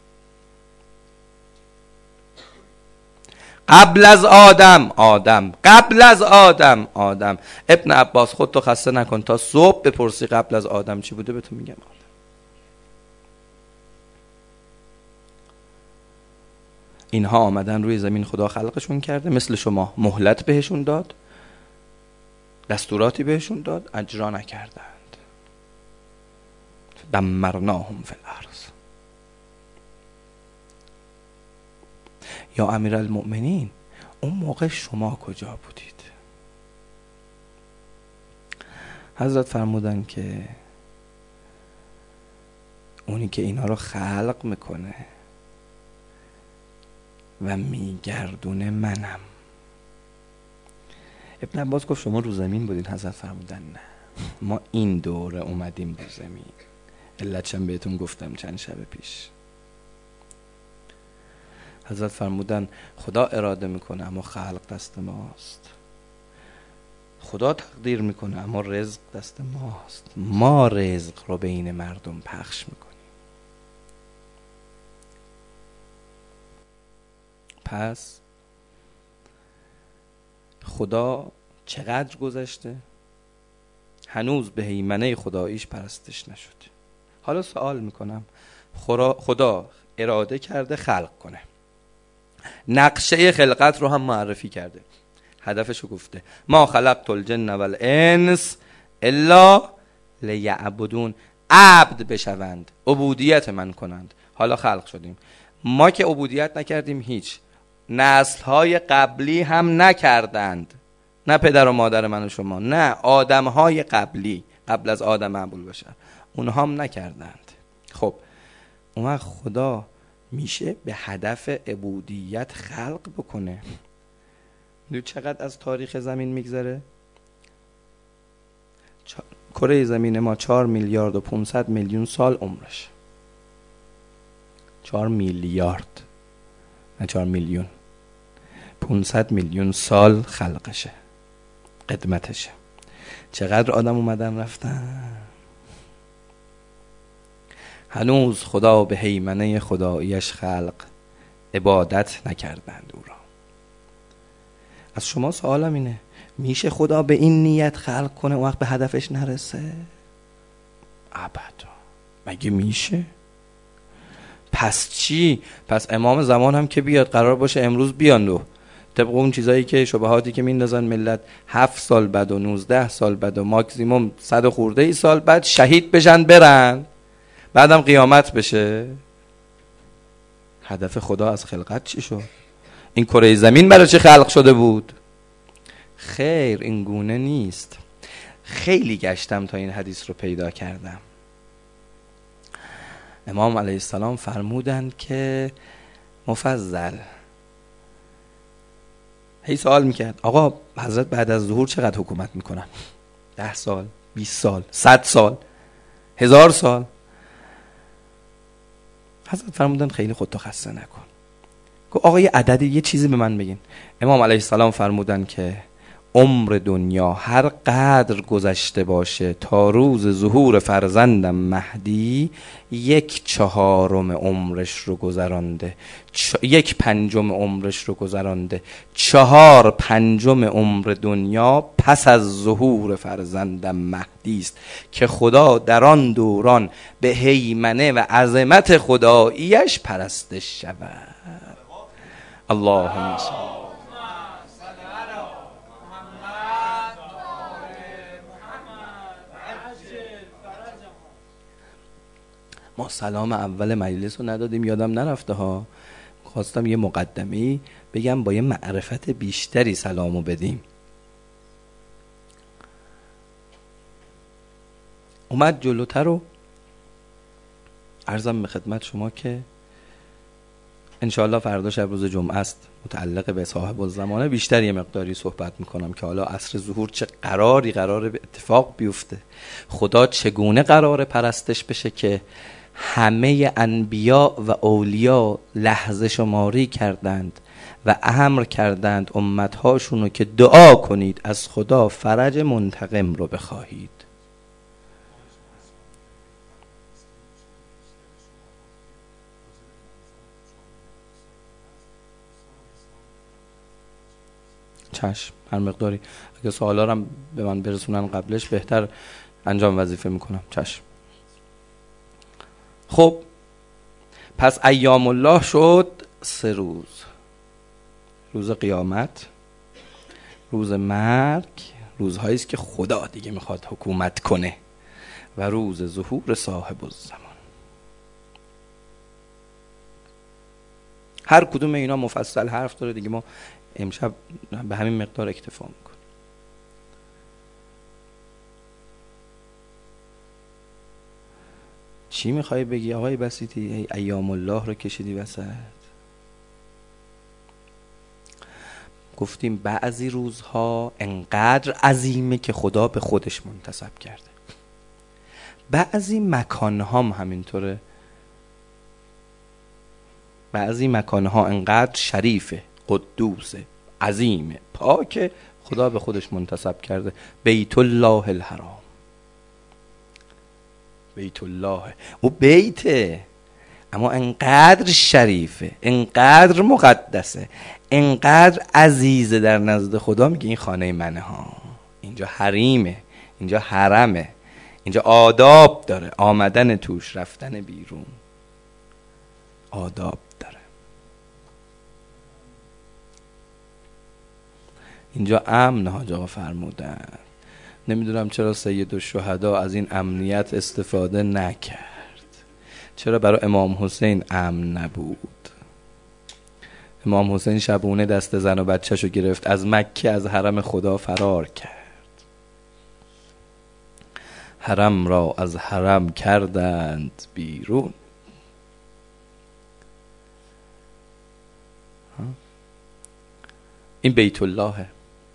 قبل از آدم، قبل از آدم. ابن عباس خودتو خسته نکن، تا صبح بپرسی قبل از آدم چی بوده، به تو میگم آدم. اینها آمدن روی زمین، خدا خلقشون کرده، مثل شما مهلت بهشون داد، دستوراتی بهشون داد، اجرا نکردند. دمرناهم فی الارض. یا امیرالمؤمنین، اون موقع شما کجا بودید؟ حضرت فرمودن که اونی که اینا رو خلق میکنه و میگردونه منم. ابن عباس گفت شما رو زمین بودید؟ حضرت فرمودن نه، ما این دوره اومدیم رو زمین. علتشم بهتون گفتم چند شب پیش. حضرت فرمودن خدا اراده میکنه اما خلق دست ماست، خدا تقدیر میکنه اما رزق دست ماست، ما رزق رو بین مردم پخش میکنیم. پس خدا چقدر گذشته هنوز به هیمنه خداییش پرستش نشده. حالا سوال میکنم، خدا اراده کرده خلق کنه، نقشه خلقت رو هم معرفی کرده، هدفشو گفته ما خلقت الجن والانس الا لیعبدون، عبد بشوند، عبودیت من کنند. حالا خلق شدیم، ما که عبودیت نکردیم هیچ، نسل‌های قبلی هم نکردند، نه پدر و مادر من و شما، نه آدم‌های قبلی قبل از آدم ابوالبشر اونها هم نکردند. خب اون وقت خدا میشه به هدف عبودیت خلق بکنه. دو چقدر از تاریخ زمین میگذره؟ کره زمین ما 4 میلیارد و 500 میلیون سال عمرش، 4 میلیارد نه 4 میلیون، 500 میلیون سال خلقشه، قدمتشه. چقدر آدم اومدن رفتن، هنوز خدا به هیمنه خداییش خلق عبادت نکردند او را. از شما سوالم اینه، میشه خدا به این نیت خلق کنه اون وقت به هدفش نرسه؟ ابدا، مگه میشه؟ پس چی؟ پس امام زمان هم که بیاد قرار باشه امروز بیان و طبق اون چیزایی که شبهاتی که میندازن ملت 7 سال بعد و 19 سال بعد و ماکسیموم 100 خورده ای سال بعد شهید بشن برن، بعدم قیامت بشه. هدف خدا از خلقت چی شد؟ این کره زمین برای چه خلق شده بود؟ خیر، این گونه نیست. خیلی گشتم تا این حدیث رو پیدا کردم. امام علیه السلام فرمودند که مفضل هی سوال میکرد آقا حضرت بعد از ظهور چقدر حکومت میکنن؟ 10 سال، 20 سال، 100 سال، 1000 سال؟ حضرت فرمودن خیلی خودتو خسته نکن. گفت آقا یه عددی، یه چیزی به من بگین. امام علیه السلام فرمودن که عمر دنیا هر قدر گذشته باشه تا روز ظهور فرزندم مهدی 1/4 عمرش رو گذرانده، 1/5 عمرش رو گذرانده. 4/5 عمر دنیا پس از ظهور فرزندم مهدی است که خدا در آن دوران به هیمنه و عظمت خداییش پرستش شود. اللهم صل. ما سلام اول مجلس رو ندادیم، یادم نرفته ها، خواستم یه مقدمه‌ای بگم با یه معرفت بیشتری سلامو بدیم. اومد جلوتر رو عرضم به خدمت شما که انشاءالله فردا شب روز جمعه است، متعلق به صاحب الزمانه بیشتر یه مقداری صحبت میکنم که حالا عصر ظهور چه قراره به اتفاق بیفته، خدا چگونه قراره پرستش بشه که همه انبیا و اولیا لحظه شماری کردند و امر کردند امتهاشونو که دعا کنید از خدا فرج منتقم رو بخواهید. چشم، هر مقداری اگه سوالا رو به من برسونن قبلش بهتر انجام وظیفه میکنم. چشم. خب پس ایام الله شد 3 روز: روز قیامت، روز مرگ، روزهایی است که خدا دیگه میخواد حکومت کنه، و روز ظهور صاحب الزمان. هر کدوم اینا مفصل حرف داره دیگه، ما امشب به همین مقدار اکتفا میکنیم. چی میخوای بگی آقای بسیطی؟ ایام الله رو کشیدی وسط. گفتیم بعضی روزها انقدر عظیمه که خدا به خودش منتسب کرده، بعضی مکانها هم همینطوره، بعضی مکانها انقدر شریفه، قدوسه، عظیمه، پاکه، خدا به خودش منتسب کرده. بیت الله الحرام، بیت الله، او بیته اما انقدر شریفه، انقدر مقدسه، انقدر عزیزه در نزد خدا، میگه این خانه منه ها، اینجا حریمه، اینجا حرمه، اینجا آداب داره، آمدن توش، رفتن بیرون آداب داره. اینجا امن حاج آقا فرمودن. نمیدونم چرا سید الشهدا از این امنیت استفاده نکرد، چرا برای امام حسین امن نبود؟ امام حسین شبونه دست زن و بچه‌شو گرفت، از مکه از حرم خدا فرار کرد. حرم را از حرم کردند بیرون. این بیت اللهه.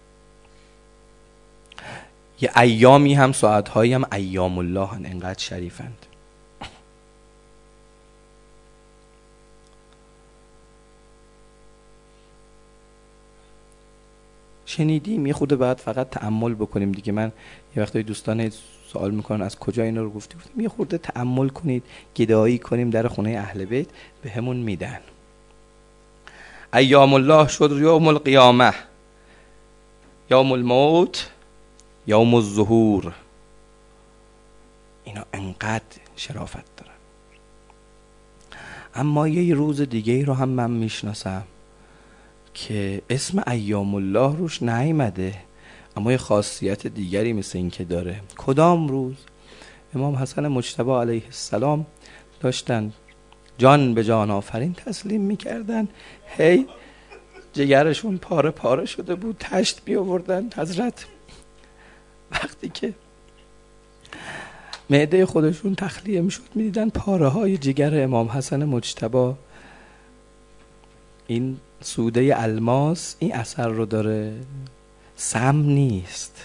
یه ایامی هم ساعتهایی هم ایام الله هن، انقدر شریفند. شنیدیم، یه خود باید فقط تأمل بکنیم دیگه. من یه وقتایی دوستان سوال میکنن از کجا اینا رو گفتیم یه خورده تأمل کنید، گدایی کنیم در خونه اهل بیت به همون میدن. ایام الله شد یوم القیامه، یوم الموت، یوم الظهور. اینا انقدر شرافت دارن. اما یه روز دیگه رو هم من میشناسم که اسم ایام الله روش نیامده، اما یه خاصیت دیگری مثل این که داره. کدام روز؟ امام حسن مجتبی علیه السلام داشتن جان به جان آفرین تسلیم میکردن، هی جگرشون پاره پاره شده بود، تشت می آوردن. حضرت وقتی که معده خودشون تخلیه میشد میدیدن پاره های جگر امام حسن مجتبی. این سوده الماس این اثر رو داره، سم نیست،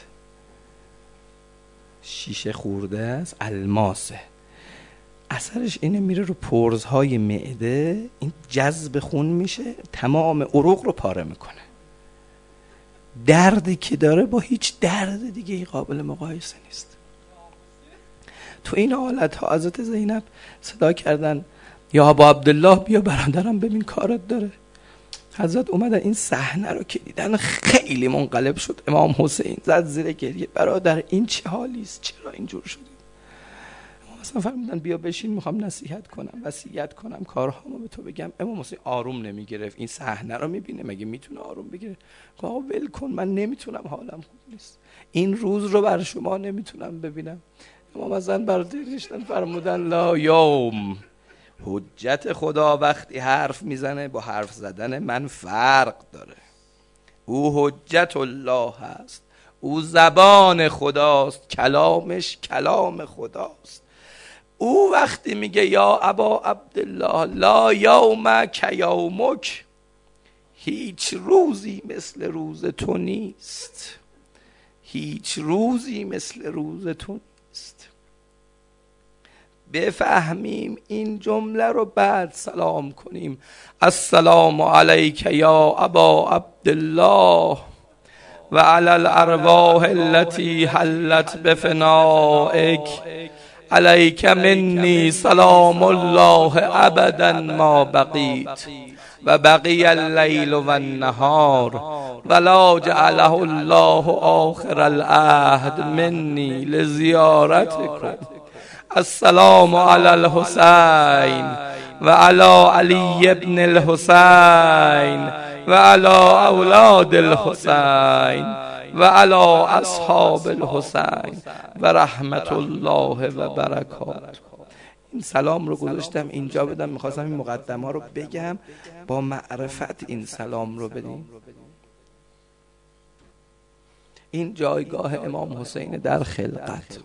شیشه خورده است، الماسه. اثرش اینه میره رو پرزهای معده، این جذب خون میشه، تمام عروق رو پاره میکنه. دردی که داره با هیچ درد دیگه قابل مقایسه نیست. تو این حالت ها حضرت زینب صدا کردن یا ابا عبدالله بیا برادرم ببین کارت داره. حضرت اومدن این صحنه رو که دیدن خیلی منقلب شد. امام حسین زد زیر گریه برادر این چه حالی است، چرا اینجور شدی؟ امام حسین فرمودن بیا بشین میخوام نصیحت کنم، وصیت کنم، کارهامو به تو بگم. امام حسین آروم نمیگرفت، این صحنه رو میبینه مگه میتونه آروم بگیره؟ آقا ول کن، من نمیتونم، حالم خوب نیست، این روز رو بر شما نمیتونم ببینم. امام حسین برادرشتن فرمودن لا یوم، حجت خدا وقتی حرف میزنه با حرف زدن من فرق داره. او حجت الله هست، او زبان خداست، کلامش کلام خداست. او وقتی میگه یا ابا عبدالله لا یوم کیومک، هیچ روزی مثل روز تو نیست، هیچ روزی مثل روز تو نیست. بفهمیم این جمله رو بعد سلام کنیم. السلام علیک یا ابا عبدالله و علی الارواح التي حلت بفنائک، علیک منی سلام الله ابدا ما بقیت و بقی اللیل و النهار ولا جعله الله آخر العهد منی لزیارتکم. السلام علی الحسین و علی علی ابن الحسین و علی اولاد الحسین و علی اصحاب الحسین و رحمت الله و برکاته. این سلام رو گذاشتم اینجا بدم، میخواستم این مقدمه رو بگم، با معرفت این سلام رو بدیم. این جایگاه امام حسین در خلقت.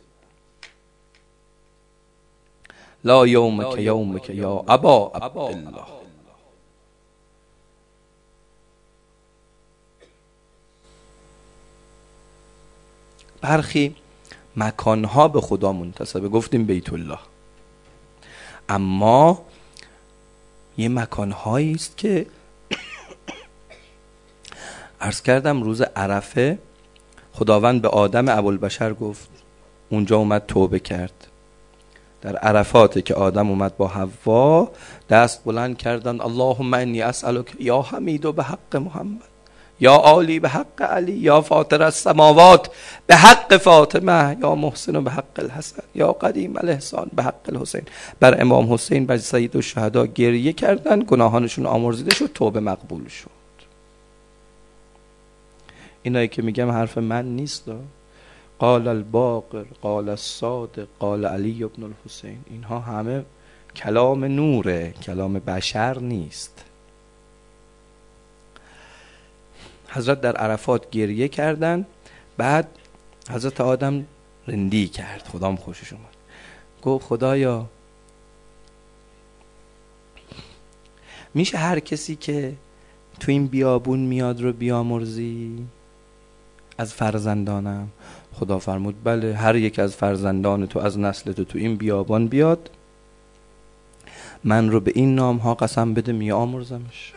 لا یومک یومک یا ابا عبدالله. برخی مکانها به خدا منتسبه، گفتیم بیت الله، اما یه مکانهایی است که عرض کردم روز عرفه خداوند به آدم ابوالبشر گفت، اونجا اومد توبه کرد، در عرفاته که آدم اومد با حوا دست بلند کردن اللهم انی اسألک یا حمید به حق محمد، یا عالی به حق علی، یا فاطر السماوات به حق فاطمه، یا محسن به حق الحسن، یا قدیم الاحسان به حق الحسین. بر امام حسین و سید الشهدا گریه کردن، گناهانشون آمرزیده شد، توبه مقبول شد. اینایی که میگم حرف من نیست. قال الباقر قال الصادق قال علی ابن الحسین، اینها همه کلام نوره، کلام بشر نیست. حضرت در عرفات گریه کردن، بعد حضرت آدم رندی کرد، خدام خوشش اومد، گفت خدایا میشه هر کسی که تو این بیابون میاد رو بیامرزی از فرزندانم؟ خدا فرمود بله، هر یک از فرزندان تو از نسل تو این بیابان بیاد، من رو به این نام ها قسم بده میامرزمش.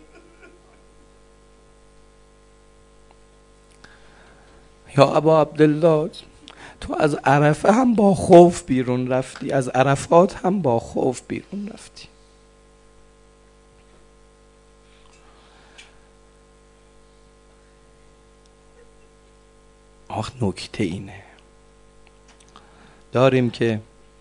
یا ابا عبدالله، تو از عرفه هم با خوف بیرون رفتی، از عرفات هم با خوف بیرون رفتی. نکته اینه داریم که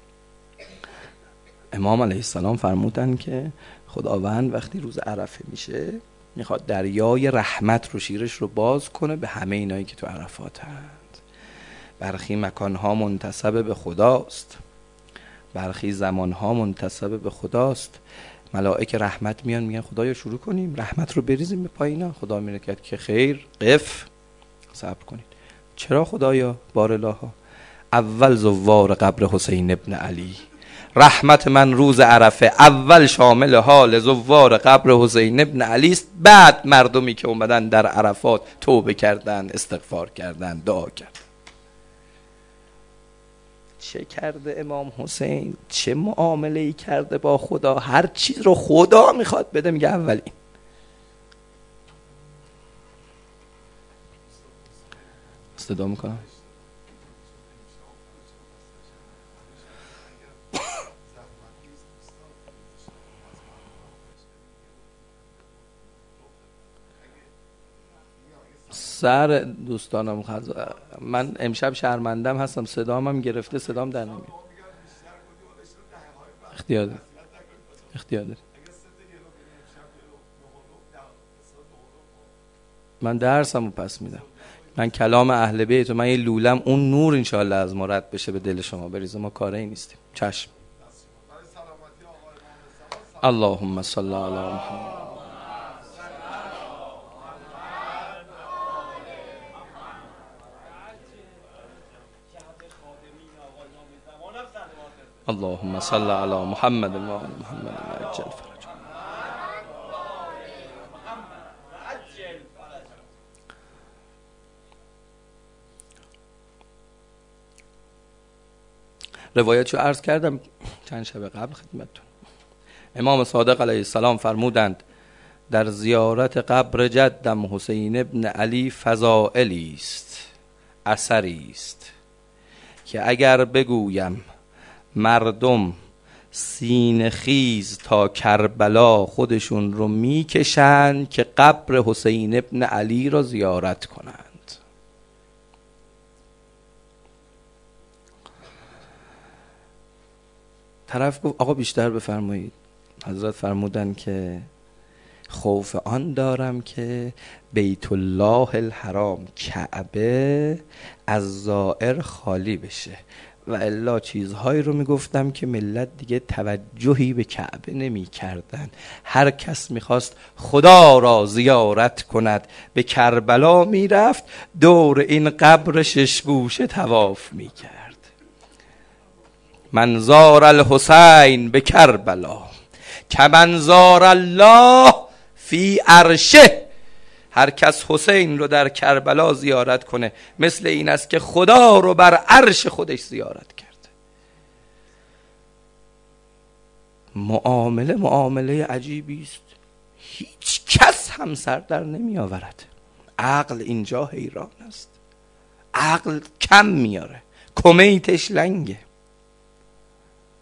امام علیه السلام فرمودن که خداوند وقتی روز عرفه میشه میخواد دریای رحمت رو، شیرش رو باز کنه به همه اینایی که تو عرفات هست. برخی مکانها منتسب به خداست، برخی زمانها منتسب به خداست. ملائک رحمت میان میگن خدایا شروع کنیم رحمت رو بریزیم به پایینا. خدا میگه که خیر، قف، صبر کنید. چرا خدایا؟ بارالله، اول زوار قبر حسین ابن علی، رحمت من روز عرفه اول شامل حال زوار قبر حسین ابن علی است، بعد مردمی که اومدن در عرفات توبه کردن، استغفار کردن، دعا کردن. چه کرده امام حسین؟ چه معامله‌ای کرده با خدا؟ هر چیز رو خدا میخواد بده میگه اولین. استدعا میکنم. سر دوستانم من امشب شرمندم هستم، صدام هم گرفته، صدام در نمیاد. اختیار داری. من درسمو پس میدم، من کلام اهل بیت و من یه لولم اون نور انشاءالله از ما رد بشه به دل شما بریزه، ما کاری نیستیم. چشم. اللهم صل علی محمد. اللهم صل علی محمد و آل محمد عجل فرج. روایتشو عرض کردم چند شب قبل خدمتتون. امام صادق علیه السلام فرمودند در زیارت قبر جدم حسین ابن علی فضائلی است، اثری است که اگر بگویم مردم سینه خیز تا کربلا خودشون رو میکشن که قبر حسین ابن علی را زیارت کنند. طرف گفت آقا بیشتر بفرمایید. حضرت فرمودن که خوف آن دارم که بیت الله الحرام، کعبه، از زائر خالی بشه، و الا چیزهایی رو میگفتم که ملت دیگه توجهی به کعبه نمی کردن. هر کس میخواست خدا را زیارت کند به کربلا میرفت، دور این قبر ششگوشه طواف میکرد. من زار الحسین به کربلا کمن زار الله فی عرشه. هر کس حسین رو در کربلا زیارت کنه مثل این است که خدا رو بر عرش خودش زیارت کرده. معامله عجیبی است، هیچ کس هم سر در نمی آورد. عقل اینجا حیران است، عقل کم میاره، کمیتش لنگه.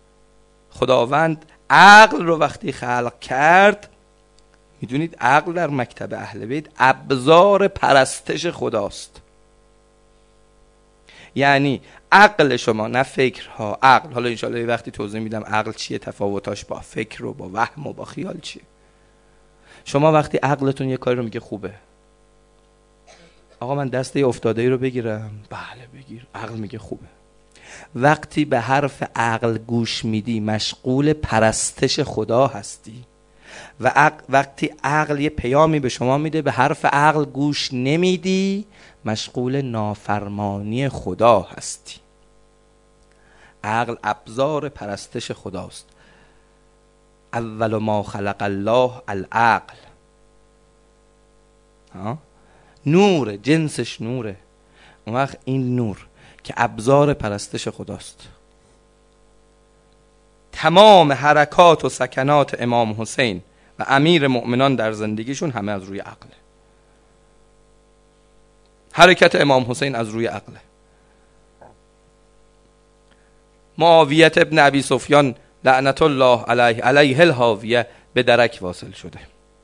خداوند عقل رو وقتی خلق کرد، میدونید عقل در مکتب اهل بیت ابزار پرستش خداست. یعنی عقل شما، نه فکرها، عقل. حالا انشاءالله یه وقتی توضیح میدم عقل چیه، تفاوتاش با فکر و با وهم و با خیال چیه. شما وقتی عقلتون یه کاری رو میگه خوبه، آقا من دسته افتاده‌ای رو بگیرم، بله بگیر، عقل میگه خوبه. وقتی به حرف عقل گوش میدی مشغول پرستش خدا هستی، و وقتی عقل یه پیامی به شما میده به حرف عقل گوش نمیدی، مشغول نافرمانی خدا هستی. عقل ابزار پرستش خداست. اول ما خلق الله العقل. نور، جنسش نوره. اون وقت این نور که ابزار پرستش خداست، تمام حرکات و سکنات امام حسین و امیر مؤمنان در زندگیشون همه از روی عقله. حرکت امام حسین از روی عقله. معاویه ابن ابی سفیان لعنت الله علیه الحاویه به درک واصل شده.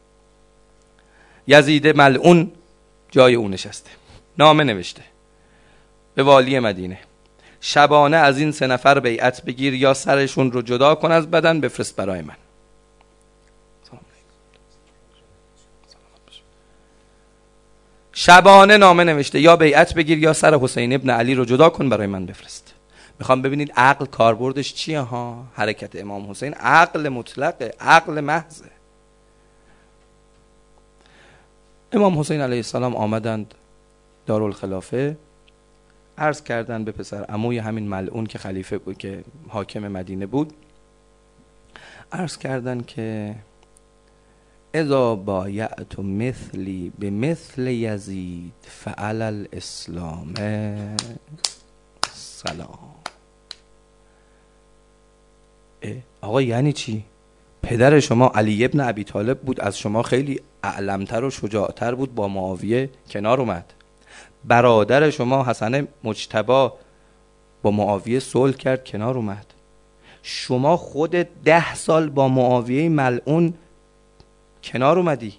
یزید ملعون جای او نشسته، نامه نوشته به والی مدینه: شبانه از این 3 نفر بیعت بگیر یا سرشون رو جدا کن از بدن بفرست برای من. شبانه نامه نوشته یا بیعت بگیر یا سر حسین ابن علی رو جدا کن برای من بفرست. میخوام ببینید عقل کاربردش چیه ها. حرکت امام حسین عقل مطلقه، عقل محضه. امام حسین علیه السلام آمدند دارالخلافه، عرض کردند به پسر عموی همین ملعون که خلیفه بود، که حاکم مدینه بود، عرض کردند که اذا بایعت مثلی بمثل یزید فعلی الاسلام سلام. آقا یعنی چی؟ پدر شما علی ابن ابی طالب بود، از شما خیلی اعلمتر و شجاعتر بود، با معاویه کنار اومد. برادر شما حسن مجتبی با معاویه صلح کرد، کنار اومد. شما خود 10 سال با معاویه ملعون کنار اومدی،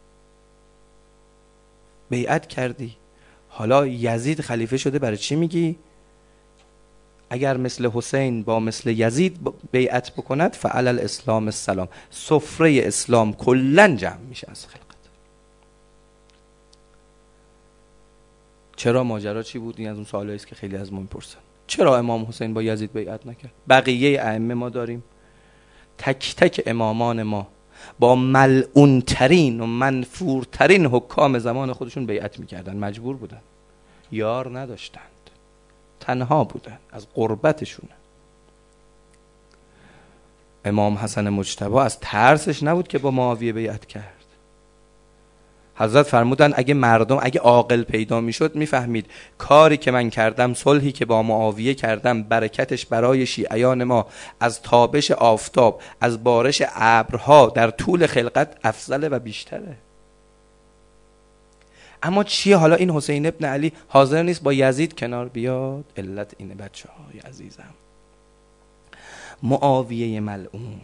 بیعت کردی. حالا یزید خلیفه شده، برای چی میگی اگر مثل حسین با مثل یزید بیعت بکند فعل الاسلام السلام؟ سفره اسلام کلن جمع میشه از خلقت. چرا؟ ماجرا چی بود؟ این از اون سوالایی است که خیلی از ما میپرسن. چرا امام حسین با یزید بیعت نکرد؟ بقیه ائمه ما داریم، تک تک امامان ما با ملعونترین و منفورترین حکام زمان خودشون بیعت میکردن، مجبور بودن، یار نداشتند، تنها بودن از غربتشون. امام حسن مجتبی از ترسش نبود که با معاویه بیعت کرد. حضرت فرمودن اگه عاقل پیدا میشد میفهمید کاری که من کردم، صلحی که با معاویه کردم، برکتش برای شیعیان ما از تابش آفتاب، از بارش ابرها در طول خلقت افضل و بیشتره. اما چیه حالا این حسین ابن علی حاضر نیست با یزید کنار بیاد؟ علت اینه بچه های عزیزم، معاویه ملعون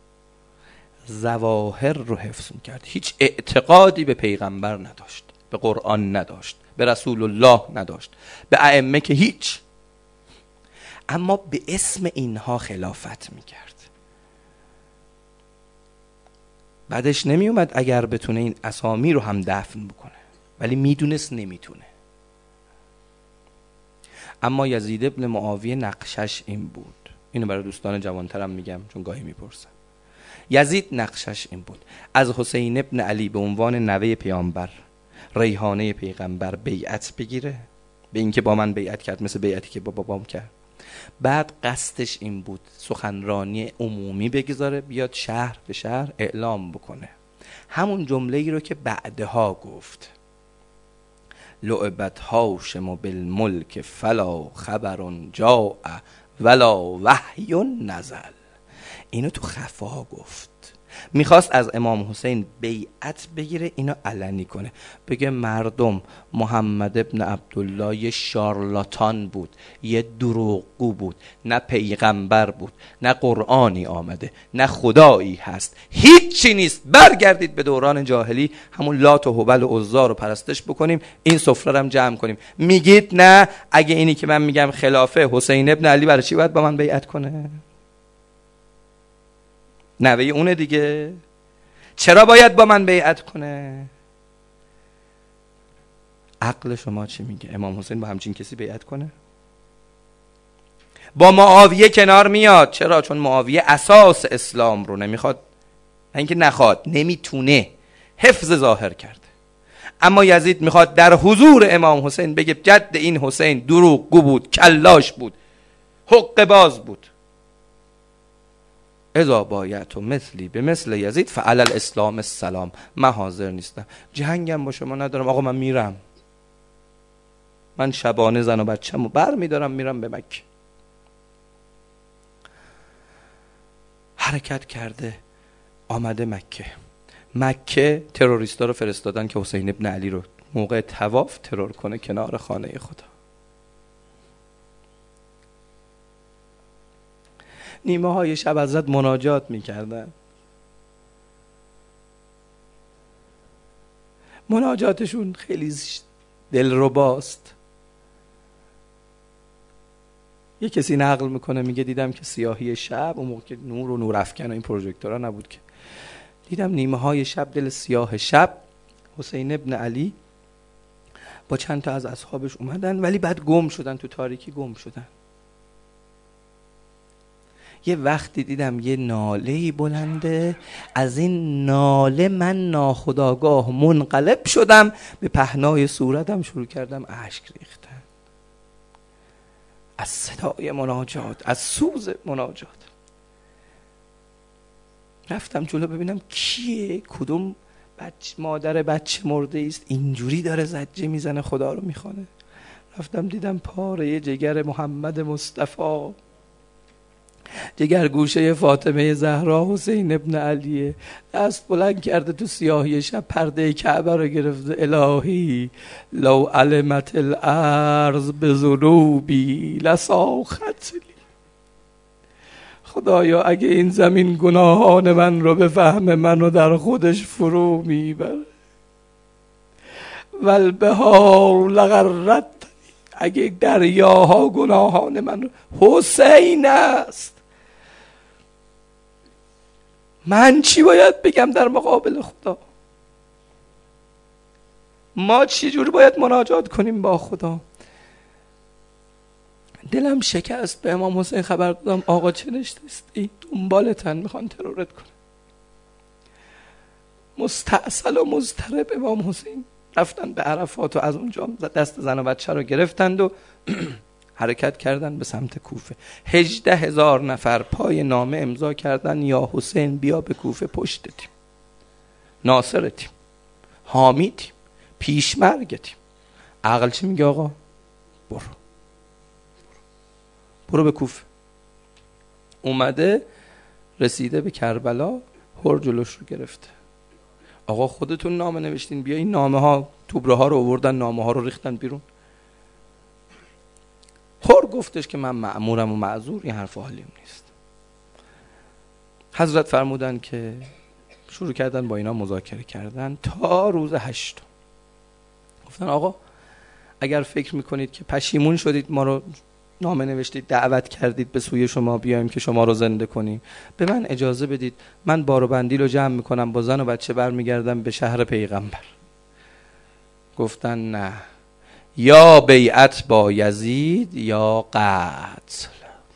ظواهر رو حفظ کرد، هیچ اعتقادی به پیغمبر نداشت، به قرآن نداشت، به رسول الله نداشت، به ائمه که هیچ، اما به اسم اینها خلافت میکرد. بعدش نمی اومد اگر بتونه این اسامی رو هم دفن بکنه، ولی میدونست نمیتونه. اما یزید ابن معاویه نقشش این بود. اینو برای دوستان جوانترم میگم چون گاهی میپرسن. یزید نقشش این بود از حسین ابن علی به عنوان نوه پیامبر، ریحانه پیغمبر، بیعت بگیره، به اینکه با من بیعت کرد مثل بیعتی که با بابام کرد. بعد قصدش این بود سخنرانی عمومی بگذاره، بیاد شهر به شهر اعلام بکنه همون جمله‌ای رو که بعدها گفت: لعبت هاشم بالملک فلا خبر جاء ولا وحی نزل. اینو تو خفا گفت، میخواست از امام حسین بیعت بگیره، اینو علنی کنه، بگه مردم محمد ابن عبدالله یه شارلاتان بود، یه دروغگو بود، نه پیغمبر بود، نه قرآنی آمده، نه خدایی هست، هیچی نیست، برگردید به دوران جاهلی، همون لات و هبل و عزا رو پرستش بکنیم، این سفره رو هم جمع کنیم. میگید نه، اگه اینی که من میگم خلافه، حسین ابن علی برای چی باید با من بیعت کنه؟ نوه اونه دیگه، چرا باید با من بیعت کنه؟ عقل شما چی میگه؟ امام حسین با همچین کسی بیعت کنه؟ با معاویه کنار میاد. چرا؟ چون معاویه اساس اسلام رو نمیخواد، نه اینکه نخواد، نمیتونه، حفظ ظاهر کرده. اما یزید میخواد در حضور امام حسین بگه جد این حسین دروغگو بود، کلاش بود، حق باز بود. اذا بایعت مثلی به مثل یزید فعلی الاسلام السلام. من حاضر نیستم، جنگم با شما ندارم، آقا من میرم، من شبانه زن و بچه‌مو بر میدارم میرم به مکه. حرکت کرده آمده مکه. مکه تروریستا رو فرستادن که حسین ابن علی رو موقع طواف ترور کنه کنار خانه خدا. نیمه های شب حضرت مناجات میکردن. مناجاتشون خیلی دلرباست. یه کسی نقل میکنه میگه دیدم که سیاهی شب، اون موقع که نور و نورافکن و این پروژکتورها نبود، که دیدم نیمه های شب، دل سیاه شب، حسین ابن علی با چند تا از اصحابش اومدن، ولی بعد گم شدن، تو تاریکی گم شدن. یه وقتی دیدم یه ناله‌ای بلنده، از این ناله من ناخودآگاه منقلب شدم، به پهنای صورتم شروع کردم اشک ریختن، از صدای مناجات، از سوز مناجات. رفتم جلو ببینم کیه، کدوم مادر بچه مرده است اینجوری داره زجه میزنه خدا رو میخوانه. رفتم دیدم پاره جگر محمد مصطفی، جگر گوشه فاطمه زهرا حسین ابن علیه، دست بلند کرده تو سیاهی شب پرده کعبه رو گرفته. الهی لو علمت الارض بذنوبی لساختلی. خدایا اگه این زمین گناهان من رو به فهم من رو در خودش فرو میبره، والبحار لغرتنی، اگه دریاها گناهان من رو، حسین است، من چی باید بگم در مقابل خدا؟ ما چی جور باید مناجات کنیم با خدا؟ دلم شکست. به امام حسین خبر دادم آقا چه نشستی؟ دنبالتن، میخوان ترورت کنن. مستعسل و مضطرب امام حسین رفتن به عرفات و از اونجا دست زن و بچه رو گرفتند و حرکت کردن به سمت کوفه. 18,000 نفر پای نامه امضا کردن یا حسین بیا به کوفه پشتتیم، ناصرتیم، حامیتیم، پیشمرگتیم. عقل چی میگه آقا؟ برو به کوفه. اومده رسیده به کربلا، هر جلوش رو گرفته. آقا خودتون نامه نوشتین، بیا این نامه ها، توبره ها رو آوردن، نامه ها رو ریختن بیرون. هر گفتش که من مأمورم و معذور، این حرف حالیم نیست. حضرت فرمودن که شروع کردن با اینا مذاکره کردن تا روز 8. گفتن آقا اگر فکر میکنید که پشیمون شدید ما رو نامه نوشتید دعوت کردید به سوی شما بیایم که شما رو زنده کنیم، به من اجازه بدید، من بار و بندیل رو جمع میکنم، با زن و بچه برمیگردم به شهر پیغمبر. گفتن نه، یا بیعت با یزید یا قتل.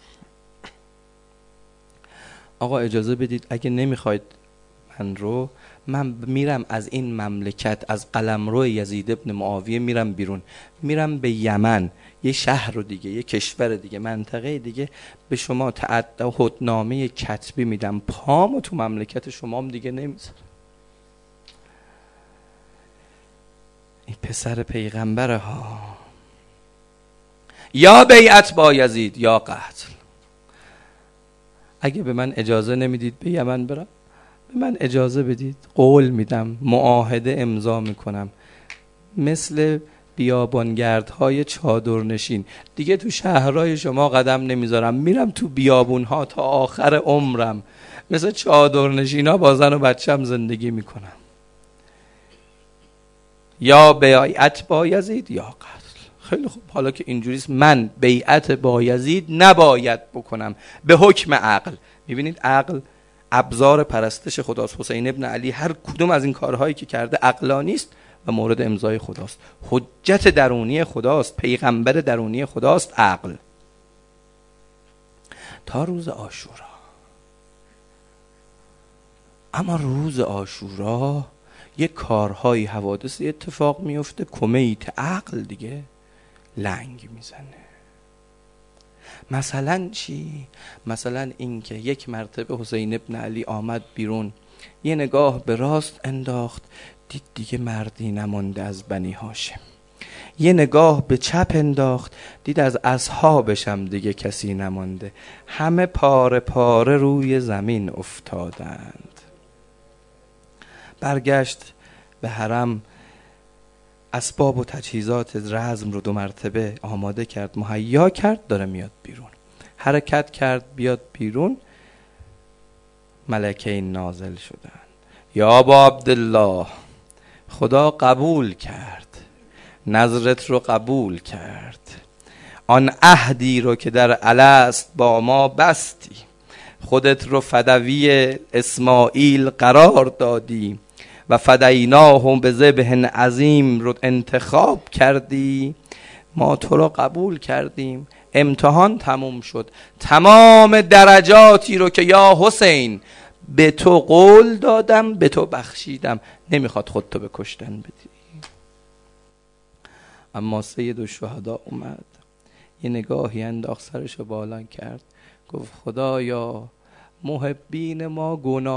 آقا اجازه بدید، اگه نمیخواید من میرم از این مملکت، از قلمرو یزید ابن معاویه میرم بیرون، میرم به یمن، یه شهر رو دیگه، یه کشور دیگه، منطقه دیگه، به شما تعهدنامه کتبی میدم، پامو تو مملکت شما هم دیگه نمیذارم. این پسر پیغمبره ها. یا بیعت با یزید یا قتل. اگه به من اجازه نمیدید به یمن برم، به من اجازه بدید، قول میدم، معاهده امضا میکنم، مثل بیابانگردهای چادرنشین دیگه تو شهرهای شما قدم نمیذارم، میرم تو بیابونها تا آخر عمرم، مثل چادرنشینا با زن و بچم زندگی میکنم. یا بیعت بایزید یا قتل. خیلی خوب، حالا که اینجوریست من بیعت بایزید نباید بکنم به حکم عقل. میبینید عقل ابزار پرستش خداست. حسین ابن علی هر کدوم از این کارهایی که کرده عقلانی است و مورد امضای خداست. حجت درونی خداست، پیغمبر درونی خداست عقل. تا روز عاشورا. اما روز عاشورا یه کارهای حوادثی اتفاق میفته، کمیت عقل دیگه لنگ میزنه. مثلا چی؟ مثلا این که یک مرتبه حسین ابن علی آمد بیرون، یه نگاه به راست انداخت، دید دیگه مردی نمانده از بنی هاشم. یه نگاه به چپ انداخت، دید از اصحابشم دیگه کسی نمانده، همه پاره پاره روی زمین افتادند. برگشت به حرم، اسباب و تجهیزات رزم رو 2 مرتبه آماده کرد، مهیا کرد، داره میاد بیرون. حرکت کرد بیاد بیرون، ملکین نازل شدن. یا ابا عبدالله، خدا قبول کرد، نظرت رو قبول کرد، آن عهدی رو که در الست با ما بستی، خودت رو فدوی اسماعیل قرار دادی و فدیناهم به ذبح عظیم رو انتخاب کردی، ما تو رو قبول کردیم. امتحان تموم شد، تمام درجاتی رو که یا حسین به تو قول دادم به تو بخشیدم، نمیخواد خودتو به کشتن بدی. اما سید الشهدا اومد، یه نگاهی انداخت، سرشو بالا کرد، گفت خدایا محبین ما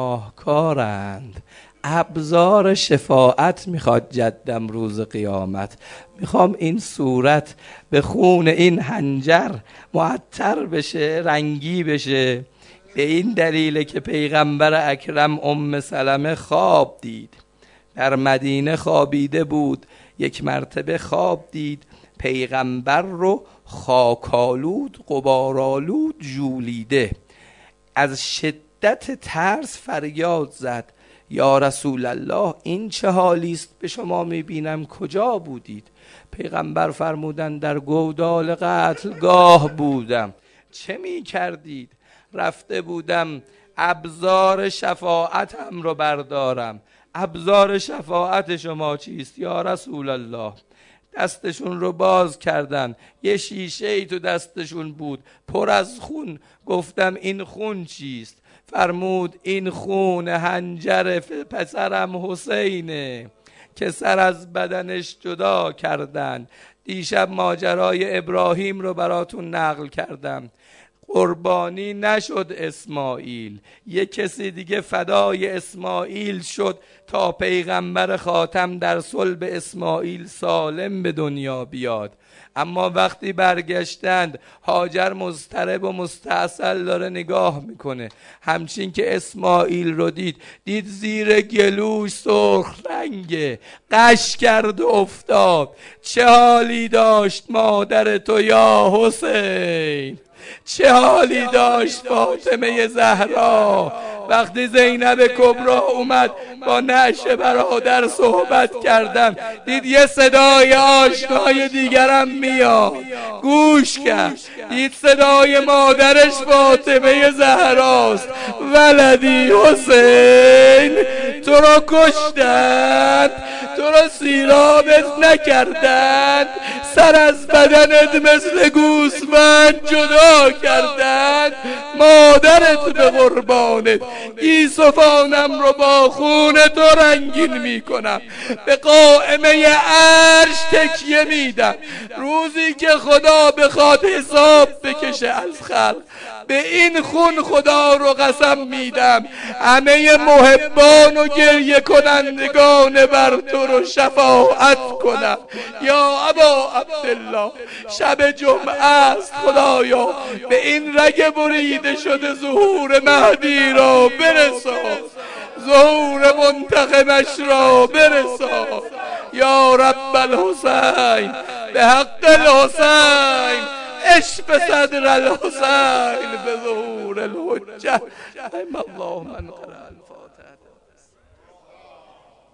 گناهکارند، ابزار شفاعت میخواد جدم روز قیامت، میخوام این صورت به خون این حنجر معطر بشه، رنگی بشه. به این دلیله که پیغمبر اکرم ام سلمه خواب دید، در مدینه خوابیده بود، یک مرتبه خواب دید پیغمبر رو خاکالود، غبارالود ژولیده. از شدت ترس فریاد زد یا رسول الله این چه حالی است به شما میبینم، کجا بودید؟ پیغمبر فرمودند در گودال قتلگاه بودم. چه میکردید؟ رفته بودم ابزار شفاعتم رو بردارم. ابزار شفاعت شما چیست یا رسول الله؟ دستشون رو باز کردن، یه شیشه ای تو دستشون بود پر از خون. گفتم این خون چیست؟ فرمود این خون حنجر پسرم حسینه که سر از بدنش جدا کردن. دیشب ماجرای ابراهیم رو براتون نقل کردم، قربانی نشد اسماعیل، یه کسی دیگه فدای اسماعیل شد تا پیغمبر خاتم در صلب اسماعیل سالم به دنیا بیاد. اما وقتی برگشتند هاجر مضطرب و مستعسل داره نگاه میکنه، همچین که اسماعیل رو دید زیر گلوش سرخ رنگه، قش کرد و افتاد. چه حالی داشت مادر تو یا حسین؟ چه حالی داشت فاطمه زهرا وقتی زینب کبرا اومد با نعش برادر صحبت کردن، دید یه صدای آشنای دیگرم میاد، گوش کرد، دید صدای مادرش فاطمه زهراست. ولدی حسین، تو رو کشتند، تو رو سیرابت نکردند، سر از بدنت مثل گوسفند جدا کردند، مادرت به قربانت، گیسوفانم رو با خون تو رنگین میکنم، به قائمه عرش تکیه میدم. روزی که خدا بخواد حساب بکشه از خلق، به این خون خدا رو قسم میدم همه محبان و گریه کنندگان بر تو رو شفاعت کنم. یا ابا عبدالله، شب جمعه است، خدایا به این رگ بریده شده ظهور مهدی را برسان. ظهور منتقمش را برسان یا رب الحسین به حق الحسین اشف صدر الحسین به ظهور الحجه. الله من قرأ الفاتحه.